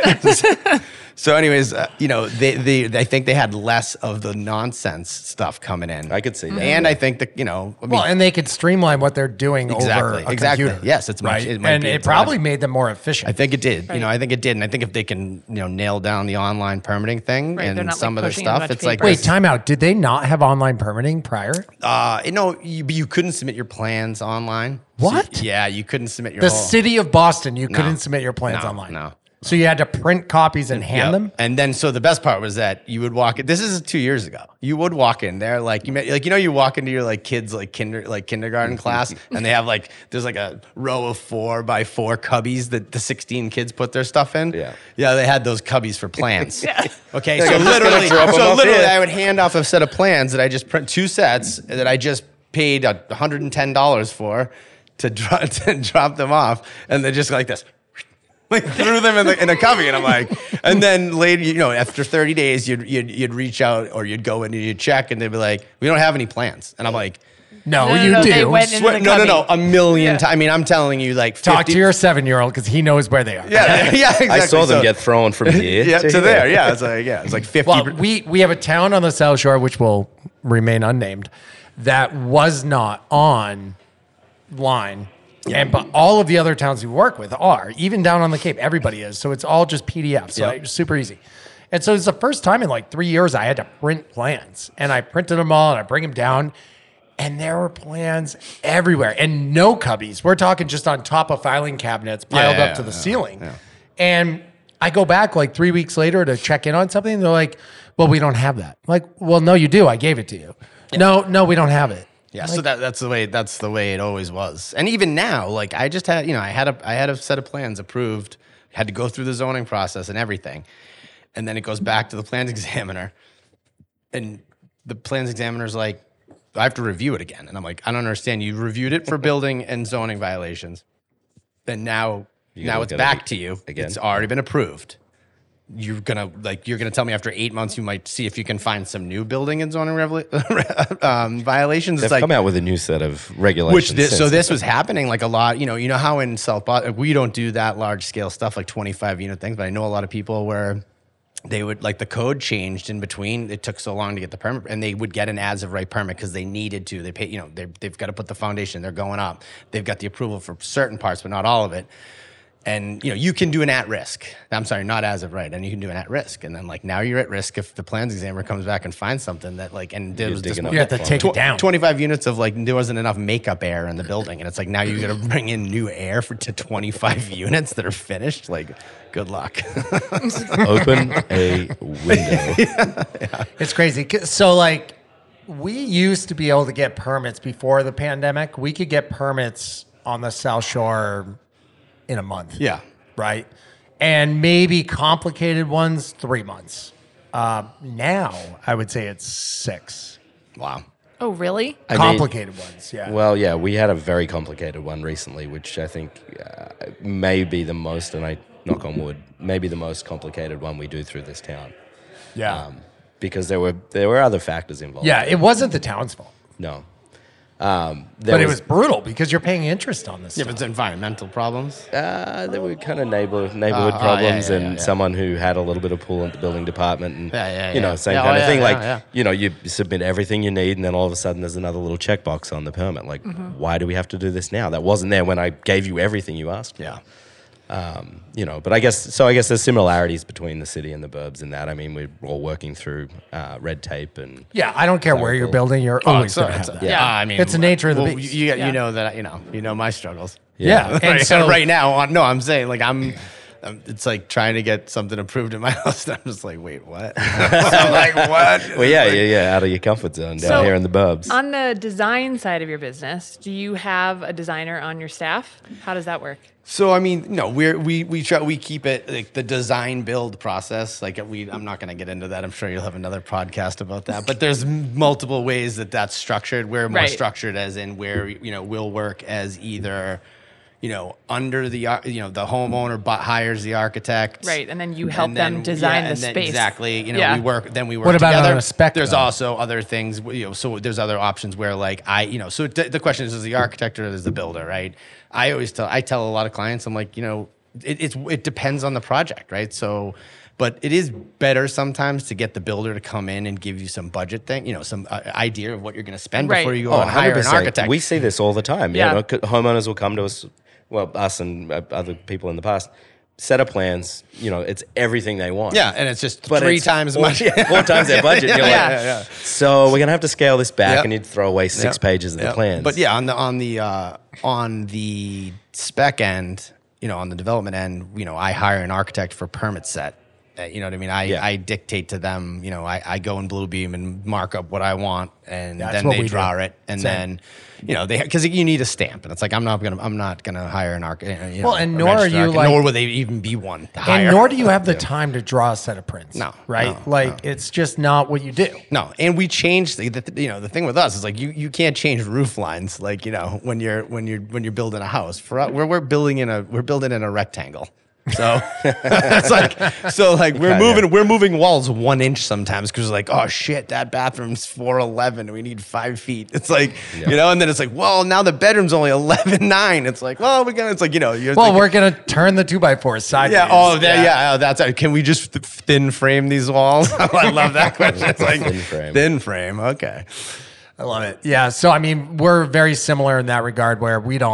Speaker 4: so anyways, uh, you know, they, they they I think they had less of the nonsense stuff coming in.
Speaker 1: I could see that.
Speaker 4: and I think that you know, I mean,
Speaker 2: Well, and they could streamline what they're doing
Speaker 4: Exactly,
Speaker 2: over a
Speaker 4: exactly.
Speaker 2: computer.
Speaker 4: Yes, it's much-
Speaker 2: right,
Speaker 4: it might
Speaker 2: and
Speaker 4: be a
Speaker 2: it probably
Speaker 4: lot.
Speaker 2: made them more efficient.
Speaker 4: I think it did. You know,
Speaker 3: Right.
Speaker 4: I think it did, and I think if they can, you know, nail down the online permitting thing
Speaker 3: Right, they're
Speaker 4: and
Speaker 3: not,
Speaker 4: some
Speaker 3: like,
Speaker 4: of their
Speaker 3: pushing as
Speaker 4: stuff,
Speaker 3: much
Speaker 4: it's like
Speaker 3: paper.
Speaker 2: Wait,
Speaker 4: this-
Speaker 2: time out. Did they not have online permitting prior?
Speaker 4: Uh, no, you, but you couldn't submit your plans online.
Speaker 2: What?
Speaker 4: So, yeah, you couldn't submit your
Speaker 2: The
Speaker 4: whole,
Speaker 2: city of Boston, you couldn't submit your plans
Speaker 4: No,
Speaker 2: online.
Speaker 4: no.
Speaker 2: So you had to print copies and hand
Speaker 4: Yep.
Speaker 2: them?
Speaker 4: And then, so the best part was that you would walk in. This is two years ago. You would walk in there, like you, met, like you know, you walk into your like kids like kinder like kindergarten class, and they have like there's like a row of four by four cubbies that the sixteen kids put their stuff in.
Speaker 1: Yeah.
Speaker 4: yeah, they had those cubbies for plans.
Speaker 3: Yeah.
Speaker 4: Okay,
Speaker 1: Like,
Speaker 4: so
Speaker 1: I'm just gonna
Speaker 4: literally,
Speaker 1: drop 'em
Speaker 4: so
Speaker 1: off
Speaker 4: literally,
Speaker 1: here.
Speaker 4: I would hand off a set of plans that I just print two sets that I just paid one hundred ten dollars for to, dro- to drop them off, and they're just like this. Like threw them in, the, in a cubby, and I'm like, and then later, you know, after thirty days, you'd, you'd you'd reach out or you'd go in and you'd check, and they'd be like, we don't have any plans, and I'm like,
Speaker 2: No,
Speaker 3: No, no,
Speaker 2: you
Speaker 3: no,
Speaker 2: do.
Speaker 3: they went in-
Speaker 4: swear,
Speaker 3: the
Speaker 4: no, no, no,
Speaker 3: cubby.
Speaker 4: a million
Speaker 3: Yeah.
Speaker 4: times. I mean, I'm telling you, like,
Speaker 2: Talk
Speaker 4: fifty
Speaker 2: to your seven-year-old because he knows where they are.
Speaker 4: yeah, yeah, exactly.
Speaker 1: I saw them
Speaker 4: So-
Speaker 1: get thrown from here
Speaker 4: yeah to
Speaker 1: here.
Speaker 4: there, yeah, it's like yeah, it's like fifty.
Speaker 2: Well, we, we have a town on the South Shore, which will remain unnamed, that was not on line. And but all of the other towns we work with are, even down on the Cape, everybody is. So it's all just P D Fs. So
Speaker 4: Yep.
Speaker 2: it's super easy. And so it's the first time in like three years I had to print plans. And I printed them all and I bring them down. And there were plans everywhere and no cubbies. We're talking just on top of filing cabinets piled
Speaker 4: Yeah,
Speaker 2: up
Speaker 4: yeah,
Speaker 2: to the
Speaker 4: yeah,
Speaker 2: ceiling.
Speaker 4: yeah.
Speaker 2: And I go back like three weeks later to check in on something. And they're like, well, we don't have that. I'm like, well, no, you do. I gave it to you. No, no, we don't have it.
Speaker 4: Yeah, so that that's the way that's the way it always was. And even now, like I just had, you know, I had a I had a set of plans approved, had to go through the zoning process and everything. And then it goes back to the plans examiner. And the plans examiner's like, I have to review it again. And I'm like, I don't understand. You reviewed it for building and zoning violations. And now
Speaker 1: You
Speaker 4: now
Speaker 1: gotta
Speaker 4: it's
Speaker 1: get
Speaker 4: back
Speaker 1: it
Speaker 4: to you.
Speaker 1: again.
Speaker 4: It's already been approved. You're gonna like you're gonna tell me after eight months you might see if you can find some new building and zoning revol- um, violations.
Speaker 1: They've
Speaker 4: It's like
Speaker 1: come out with a new set of regulations.
Speaker 4: which this, so
Speaker 1: since
Speaker 4: this was happening like a lot. You know, you know how in South Boston we don't do that large scale stuff like twenty-five unit things, but I know a lot of people where they would like the code changed in between. It took so long to get the permit, and they would get an as of right permit because they needed to. They pay, you know, they've got to put the foundation. They're going up. They've got the approval for certain parts, but not all of it. And you know, you can do an at risk. I'm sorry, not as of right, and you can do an at risk. And then like now you're at risk if the plans examiner comes back and finds something that like and there
Speaker 1: You're
Speaker 4: was this
Speaker 1: digging up
Speaker 2: You have to
Speaker 1: the
Speaker 2: take it down.
Speaker 4: twenty-five units of like there wasn't enough makeup air in the building, and it's like now you got to bring in new air for to twenty-five units that are finished. Like, good luck.
Speaker 1: Open a window.
Speaker 2: It's crazy. 'Cause- So like we used to be able to get permits before the pandemic. We could get permits on the South Shore in a month.
Speaker 4: Yeah.
Speaker 2: Right. And maybe complicated ones, three months. Uh, now I would say it's six.
Speaker 4: Wow.
Speaker 3: Oh, really?
Speaker 1: I mean,
Speaker 2: Complicated ones. Yeah.
Speaker 1: Well, yeah, we had a very complicated one recently, which I think uh, may be the most, and I knock on wood, maybe the most complicated one we do through this town,
Speaker 2: yeah.
Speaker 1: um, because there were there were other factors involved.
Speaker 2: yeah. It wasn't the town's fault,
Speaker 1: No, um, there
Speaker 2: but it was brutal because you're paying interest on this.
Speaker 4: Yeah,
Speaker 2: stuff.
Speaker 4: but it's environmental problems.
Speaker 1: Uh, there were kind of neighbor neighborhood
Speaker 4: Uh, oh,
Speaker 1: problems,
Speaker 4: yeah, yeah,
Speaker 1: and
Speaker 4: yeah, yeah.
Speaker 1: someone who had a little bit of pull at the building department, and
Speaker 4: Yeah, yeah,
Speaker 1: you know,
Speaker 4: yeah.
Speaker 1: same
Speaker 4: Yeah,
Speaker 1: kind
Speaker 4: oh,
Speaker 1: of
Speaker 4: yeah,
Speaker 1: thing.
Speaker 4: yeah,
Speaker 1: like
Speaker 4: yeah.
Speaker 1: you know, you submit everything you need, and then all of a sudden there's another little checkbox on the permit. Like, why do we have to do this now? That wasn't there when I gave you everything you asked for.
Speaker 4: Yeah.
Speaker 1: Um, you know, but I guess so. I guess there's similarities between the city and the burbs in that. I mean, we're all working through uh, red tape and
Speaker 2: yeah. I don't care where you're
Speaker 1: Cool.
Speaker 2: building. You're
Speaker 4: Oh,
Speaker 2: always
Speaker 4: it's,
Speaker 2: going to
Speaker 4: it's,
Speaker 2: have that.
Speaker 4: yeah.
Speaker 3: Yeah.
Speaker 4: I mean,
Speaker 2: It's the nature of the
Speaker 4: well,
Speaker 2: beast.
Speaker 4: You, you,
Speaker 3: Yeah.
Speaker 4: you know that you know you know my struggles.
Speaker 2: Yeah. And
Speaker 4: right,
Speaker 2: so
Speaker 4: right now, on, no, I'm saying like I'm. Um, it's like trying to get something approved in my house. And I'm just like, wait, what? I'm like, what?
Speaker 1: well, yeah, yeah, yeah, out of your comfort zone down
Speaker 3: So,
Speaker 1: here in the burbs.
Speaker 3: On the design side of your business, do you have a designer on your staff? How does that work?
Speaker 4: So I mean, no, we're we we try we keep it like the design build process. Like we, I'm not going to get into that. I'm sure you'll have another podcast about that. But there's m- multiple ways that that's structured. We're more
Speaker 3: Right.
Speaker 4: structured as in where you know we'll work as either, you know, under the ar- you know the homeowner but hires the architect,
Speaker 3: Right, and then you help
Speaker 4: And then-
Speaker 3: them design
Speaker 4: yeah,
Speaker 3: the
Speaker 4: and then
Speaker 3: space.
Speaker 4: Exactly. You know,
Speaker 3: Yeah.
Speaker 4: we work. Then we work
Speaker 2: What about
Speaker 4: together.
Speaker 2: on a spec,
Speaker 4: There's
Speaker 2: though?
Speaker 4: also other things. You know, so there's other options where like I, you know, so d- the question is, is the architect or is the builder, right? I always tell, I tell a lot of clients, I'm like, you know, it, it's it depends on the project, right? So, but it is better sometimes to get the builder to come in and give you some budget thing, you know, some uh, idea of what you're going to spend
Speaker 3: Right.
Speaker 4: before you go
Speaker 1: Oh,
Speaker 4: and hire an architect.
Speaker 1: We see this all the time.
Speaker 3: Yeah.
Speaker 1: You know, c- homeowners will come to us, well, us and uh, other people in the past, set of plans. You know, it's everything they want.
Speaker 4: yeah, and it's just
Speaker 1: But
Speaker 4: three
Speaker 1: it's
Speaker 4: times
Speaker 1: four,
Speaker 4: much.
Speaker 1: four times their budget. You're like,
Speaker 4: yeah, yeah, yeah.
Speaker 1: so we're gonna have to scale this back,
Speaker 4: Yep.
Speaker 1: and you'd throw away six
Speaker 4: Yep.
Speaker 1: pages of
Speaker 4: Yep.
Speaker 1: the plans.
Speaker 4: But yeah, on the on the uh, on the spec end, you know, on the development end, you know, I hire an architect for permit set. Uh, you know what I mean? I,
Speaker 1: Yeah.
Speaker 4: I dictate to them. You know, I, I go in Bluebeam and mark up what I want, and
Speaker 2: That's
Speaker 4: then
Speaker 2: what
Speaker 4: they
Speaker 2: we
Speaker 4: draw
Speaker 2: do.
Speaker 4: it, and
Speaker 2: Same.
Speaker 4: then you know they because you need a stamp, and it's like I'm not gonna I'm not gonna hire an architect. You know,
Speaker 2: Well, and
Speaker 4: a
Speaker 2: nor are
Speaker 4: registered
Speaker 2: you,
Speaker 4: architect,
Speaker 2: like-
Speaker 4: nor will they even be one to hire.
Speaker 2: And nor do you have the time to draw a set of prints.
Speaker 4: No,
Speaker 2: Right?
Speaker 4: no,
Speaker 2: like it's just not what you do.
Speaker 4: No, and we changed the, the you know the thing with us is like you you can't change roof lines like you know when you're when you're when you're building a house. For us, we're we're building in a we're building in a rectangle. So it's like so like we're
Speaker 1: Yeah,
Speaker 4: moving
Speaker 1: yeah.
Speaker 4: we're moving walls one inch sometimes because like oh shit that bathroom's four eleven and we need five feet. It's like you know and then it's like well now the bedroom's only eleven nine. It's like well we're gonna it's like you know you're
Speaker 2: Well,
Speaker 4: like,
Speaker 2: we're gonna turn the two by four sideways.
Speaker 4: yeah oh that, yeah. oh, that's can we just th- thin frame these walls? I love that question. It's like
Speaker 1: Thin frame.
Speaker 4: Thin frame. Okay.
Speaker 2: I love it. Yeah. So I mean, we're very similar in that regard, where we don't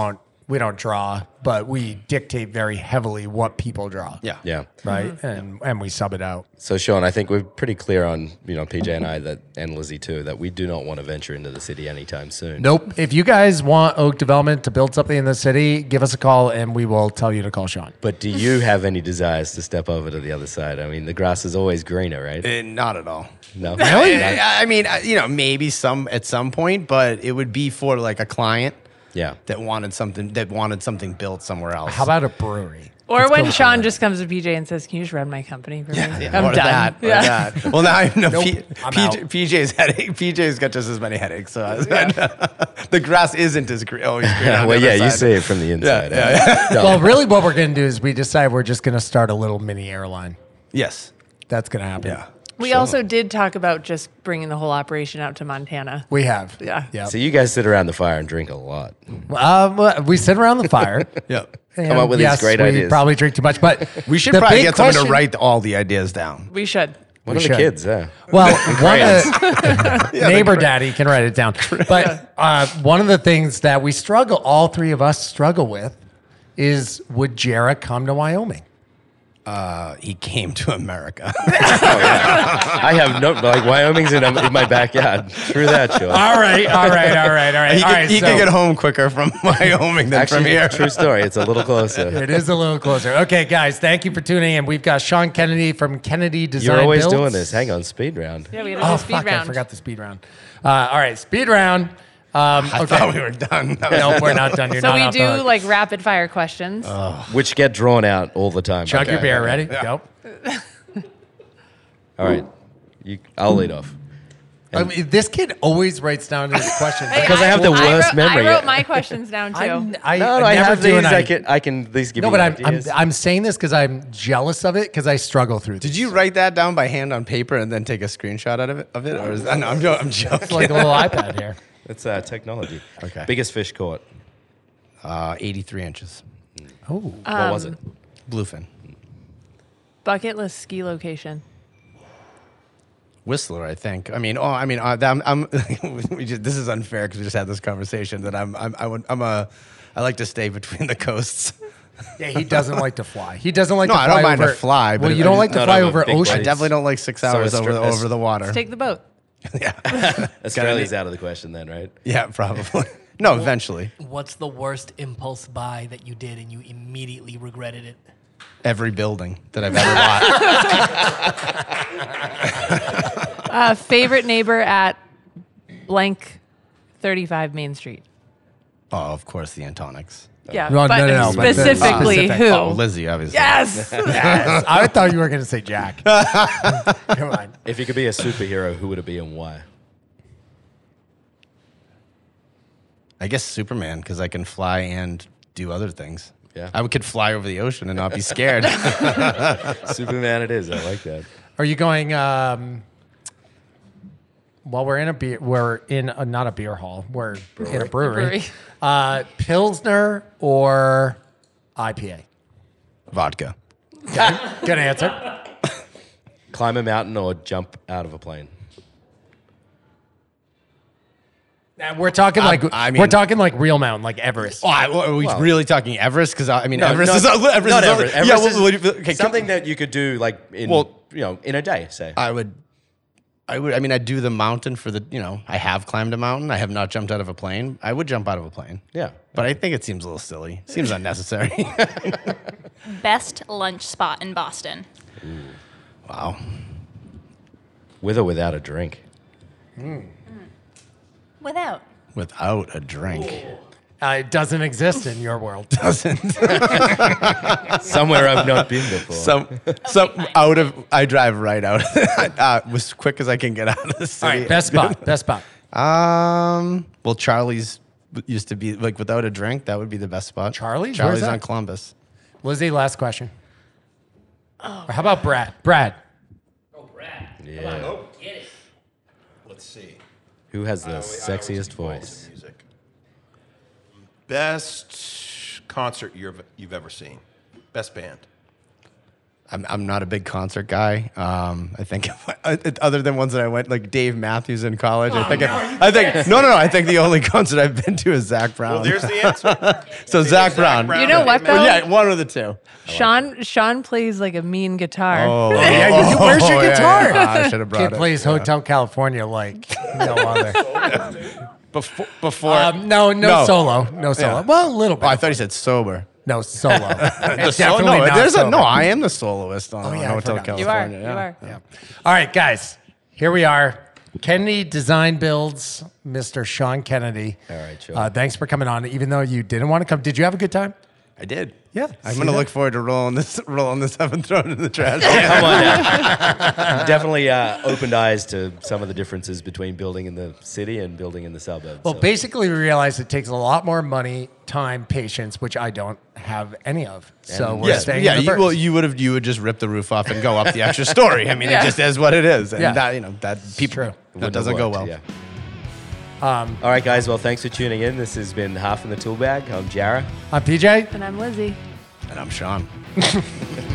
Speaker 2: we don't draw, but we dictate very heavily what people draw.
Speaker 4: Yeah.
Speaker 1: Yeah.
Speaker 2: Right. And and we sub it out.
Speaker 1: So, Sean, I think we're pretty clear on, you know, P J and I that, and Lizzie too, that we do not want to venture into the city anytime soon.
Speaker 2: Nope. If you guys want Oak Development to build something in the city, give us a call and we will tell you to call Sean.
Speaker 1: But do you have any desires to step over to the other side? I mean, the grass is always greener, right?
Speaker 4: Eh, not at all.
Speaker 1: No.
Speaker 2: Really?
Speaker 4: I, I mean, I- you know, maybe some at some point, but it would be for like a client
Speaker 1: Yeah.
Speaker 4: that wanted something that wanted something built somewhere else.
Speaker 2: How about a brewery?
Speaker 3: Or
Speaker 2: Let's
Speaker 3: when
Speaker 2: go
Speaker 3: Sean
Speaker 2: for
Speaker 3: just comes to P J and says, "Can you just run my company for me?
Speaker 4: Yeah,
Speaker 3: I'm
Speaker 4: or
Speaker 3: done."
Speaker 4: That, or
Speaker 3: yeah.
Speaker 4: that. Well, now I know
Speaker 2: Nope,
Speaker 4: P,
Speaker 2: I'm
Speaker 4: P,
Speaker 2: out.
Speaker 4: P J's headache. P J's got just as many headaches. So I- the grass isn't as green. Always green. on the
Speaker 1: Well,
Speaker 4: other
Speaker 1: yeah, you
Speaker 4: side.
Speaker 1: see it from the inside.
Speaker 4: yeah,
Speaker 1: eh? No.
Speaker 2: Well, really, what we're going to do is we decide we're just going to start a little mini airline.
Speaker 4: Yes.
Speaker 2: That's going to happen.
Speaker 4: Yeah.
Speaker 3: We also did talk about just bringing the whole operation out to Montana.
Speaker 2: We have.
Speaker 3: Yeah.
Speaker 2: Yeah.
Speaker 1: So you guys sit around the fire and drink a lot.
Speaker 2: Um, well, we sit around the fire.
Speaker 4: Yep.
Speaker 2: and
Speaker 1: up with these
Speaker 2: yes,
Speaker 1: great
Speaker 2: we
Speaker 1: ideas.
Speaker 2: probably drink too much, but
Speaker 4: We should
Speaker 2: the
Speaker 4: probably
Speaker 2: big
Speaker 4: get someone to
Speaker 2: question-
Speaker 4: write all the ideas down.
Speaker 3: We should.
Speaker 1: One
Speaker 2: We
Speaker 1: of the
Speaker 2: should.
Speaker 1: kids, yeah.
Speaker 2: Well, one of neighbor daddy can write it down. But uh, one of the things that we struggle, all three of us struggle with, is would Jarrah come to Wyoming?
Speaker 4: Uh, he came to America.
Speaker 1: I have no, like, Wyoming's in, in my backyard. True that, Sean.
Speaker 2: All right, all right, all right, all right.
Speaker 4: he
Speaker 2: all
Speaker 4: could,
Speaker 2: right,
Speaker 4: he
Speaker 2: so
Speaker 4: could get home quicker from Wyoming than
Speaker 1: Actually,
Speaker 4: from here.
Speaker 1: true story. It's a little closer.
Speaker 2: It is a little closer. Okay, guys, thank you for tuning in. We've got Sean Kennedy from Kennedy Design
Speaker 1: You're always
Speaker 2: Builds.
Speaker 1: doing this. Hang on, speed round.
Speaker 3: Yeah, we had to
Speaker 2: Oh,
Speaker 3: do speed
Speaker 2: fuck, I
Speaker 3: round.
Speaker 2: forgot the speed round. Uh, all right, speed round. Um,
Speaker 4: I
Speaker 2: okay.
Speaker 4: thought we were done.
Speaker 2: No, we're not done. You're
Speaker 3: So
Speaker 2: not
Speaker 3: we
Speaker 2: off the
Speaker 3: do
Speaker 2: hook.
Speaker 3: like rapid fire questions.
Speaker 1: Which get drawn out all the time.
Speaker 2: Chug your
Speaker 1: Okay.
Speaker 2: beer. Ready? Go.
Speaker 1: All right. You, I'll lead off.
Speaker 2: I mean, this kid always writes down his questions.
Speaker 3: Hey,
Speaker 1: because I have the worst
Speaker 3: wrote,
Speaker 1: memory.
Speaker 3: I wrote my questions down too.
Speaker 2: I'm- I,
Speaker 1: No, no, I
Speaker 2: never
Speaker 1: have
Speaker 2: do,
Speaker 1: these.
Speaker 2: and
Speaker 1: I can, I can at least give
Speaker 2: No,
Speaker 1: you
Speaker 2: but I'm, I'm
Speaker 1: ideas.
Speaker 2: I'm saying this because I'm jealous of it because I struggle through.
Speaker 4: Did
Speaker 2: these.
Speaker 4: you write that down by hand on paper and then take a screenshot out of it? Of it, or is that? No, I'm, jo- I'm joking.
Speaker 2: It's like a little iPad here.
Speaker 1: It's uh, technology.
Speaker 4: Okay.
Speaker 1: Biggest fish caught.
Speaker 4: Uh, eighty-three inches.
Speaker 2: Oh,
Speaker 1: What was it?
Speaker 4: Bluefin.
Speaker 3: Bucket list ski location.
Speaker 4: Whistler, I think. I mean, oh, I mean, uh, I'm, I'm we just, this is unfair because we just had this conversation that I'm, I'm, I would, I'm a, I like to stay between the coasts.
Speaker 2: yeah. He doesn't like to fly. He doesn't like
Speaker 4: No,
Speaker 2: to
Speaker 4: I
Speaker 2: fly
Speaker 4: don't mind
Speaker 2: over.
Speaker 4: to fly, but
Speaker 2: Well,
Speaker 4: if
Speaker 2: you
Speaker 4: I
Speaker 2: don't
Speaker 4: just-
Speaker 2: like to
Speaker 1: Not
Speaker 2: fly
Speaker 1: over
Speaker 2: over
Speaker 1: big
Speaker 2: oceans.
Speaker 4: I
Speaker 1: buddies.
Speaker 4: definitely don't like six hours
Speaker 1: Stri-
Speaker 4: over the,
Speaker 1: as-
Speaker 4: over the water.
Speaker 3: Let's take the boat.
Speaker 1: Australia's out of the question then, right?
Speaker 4: Yeah, probably. No, eventually.
Speaker 5: What's the worst impulse buy that you did and you immediately regretted it?
Speaker 4: Every building that I've ever bought.
Speaker 3: Uh, favorite neighbor at blank thirty-five Main Street.
Speaker 4: Oh, of course, the Antonics.
Speaker 3: Yeah,
Speaker 2: No,
Speaker 3: but
Speaker 2: no, no, no, but the-
Speaker 3: specifically
Speaker 2: specific.
Speaker 3: who?
Speaker 4: Oh, Lizzie, obviously.
Speaker 3: Yes.
Speaker 2: Yes. I thought you were going to say Jack. Come on.
Speaker 1: If you could be a superhero, who would it be and why?
Speaker 4: I guess Superman, because I can fly and do other things.
Speaker 1: Yeah.
Speaker 4: I could fly over the ocean and not be scared.
Speaker 1: Superman it is. I like that.
Speaker 2: Are you going? Um, well, we're in a beer. We're in a, not a beer hall. We're in a brewery.
Speaker 3: Brewery.
Speaker 2: Uh, Pilsner or I P A?
Speaker 4: Vodka.
Speaker 2: Good answer.
Speaker 1: Climb a mountain or jump out of a plane?
Speaker 2: Uh, We're talking like
Speaker 4: I
Speaker 2: we're
Speaker 4: mean-
Speaker 2: talking like real mountain, like Everest.
Speaker 4: Oh, I, are we
Speaker 1: Well-
Speaker 4: really talking Everest? Because I mean, Everest
Speaker 1: not,
Speaker 4: is Everest
Speaker 1: not
Speaker 4: is
Speaker 1: Everest.
Speaker 4: yeah,
Speaker 1: Everest
Speaker 4: well,
Speaker 1: is
Speaker 4: what do you- okay,
Speaker 1: something that you could do like in
Speaker 4: Well-
Speaker 1: you know in a day. Say
Speaker 4: I would, I would. I mean, I'd do the mountain for the. You know, I have climbed a mountain. I have not jumped out of a plane. I would jump out of a plane.
Speaker 1: yeah.
Speaker 4: But I think it seems a little silly. Seems unnecessary.
Speaker 6: Best lunch spot in Boston.
Speaker 4: Wow.
Speaker 1: With or without a drink.
Speaker 6: Without.
Speaker 4: Without a drink.
Speaker 2: Uh, it doesn't exist in your world.
Speaker 4: Doesn't.
Speaker 1: Somewhere I've not been before.
Speaker 4: Some, some out of. I drive right out. uh, as quick as I can get out of the
Speaker 2: All
Speaker 4: city.
Speaker 2: right, best spot. Best spot.
Speaker 4: Um. Well, Charlie's used to be like without a drink. That would be the best spot.
Speaker 2: Charlie's? Where's
Speaker 4: Charlie's
Speaker 2: that?
Speaker 4: on Columbus.
Speaker 2: Lizzie, last question. Oh, or how about Brad? Brad.
Speaker 1: yeah.
Speaker 7: Let's see.
Speaker 1: Who has the
Speaker 7: I always- I always
Speaker 1: sexiest
Speaker 7: involved in
Speaker 1: voice?
Speaker 7: Music. Best concert you've you've ever seen. Best band.
Speaker 4: I'm I'm not a big concert guy. Um, I think other than ones that I went like Dave Matthews in college. I think I, I think no no no. I think the only concert I've been to is Zach Brown.
Speaker 7: Well, there's the answer.
Speaker 4: so Zach Brown.
Speaker 3: You know what, though?
Speaker 4: Well, yeah, one of the two.
Speaker 3: Sean Sean plays like a mean guitar.
Speaker 4: Oh,
Speaker 2: Yeah, you- where's your
Speaker 4: yeah,
Speaker 2: guitar?
Speaker 4: yeah. I should have brought
Speaker 2: Kid
Speaker 4: it.
Speaker 2: plays Hotel California like no other.
Speaker 4: before. before
Speaker 2: Um, no, no,
Speaker 4: No.
Speaker 2: solo, no solo.
Speaker 4: Yeah.
Speaker 2: Well, a little bit.
Speaker 4: oh, I thought he said sober.
Speaker 2: no solo.
Speaker 4: The
Speaker 2: It's
Speaker 4: solo-
Speaker 2: definitely
Speaker 4: no,
Speaker 2: not
Speaker 4: there's a,
Speaker 2: solo.
Speaker 4: no. I am the soloist on
Speaker 2: Oh, yeah, I
Speaker 4: Hotel
Speaker 2: forgot.
Speaker 3: You are.
Speaker 4: California.
Speaker 3: You
Speaker 4: yeah.
Speaker 3: are.
Speaker 2: Yeah. All right, guys. Here we are. Kennedy Design Builds, Mister Sean Kennedy.
Speaker 1: All right, sure.
Speaker 2: Uh, thanks for coming on. Even though you didn't want to come, did you have a good time?
Speaker 4: I did.
Speaker 2: Yeah.
Speaker 4: I'm
Speaker 2: See
Speaker 4: gonna
Speaker 2: that?
Speaker 4: look forward to rolling this, rolling this up and throwing it in the trash.
Speaker 1: Come on now. Definitely uh, opened eyes to some of the differences between building in the city and building in the suburbs.
Speaker 2: Well,
Speaker 1: So,
Speaker 2: basically, we realized it takes a lot more money, time, patience, which I don't have any of. So
Speaker 1: And-
Speaker 2: we're
Speaker 4: Yeah,
Speaker 2: staying
Speaker 4: yeah.
Speaker 2: in the
Speaker 4: You,
Speaker 2: burbs.
Speaker 4: well, you would have you would just rip the roof off and go up the extra story. I mean,
Speaker 3: Yeah.
Speaker 4: it just is what it is, and
Speaker 2: Yeah.
Speaker 4: that you know that people
Speaker 2: true.
Speaker 1: it
Speaker 4: that
Speaker 1: wouldn't
Speaker 4: doesn't
Speaker 1: have
Speaker 4: go
Speaker 1: worked,
Speaker 4: well.
Speaker 1: Yeah. Um, All right, guys. Well, thanks for tuning in. This has been Half in the Tool Bag. I'm Jara.
Speaker 2: I'm P J.
Speaker 3: And I'm Lizzie.
Speaker 4: And I'm Sean.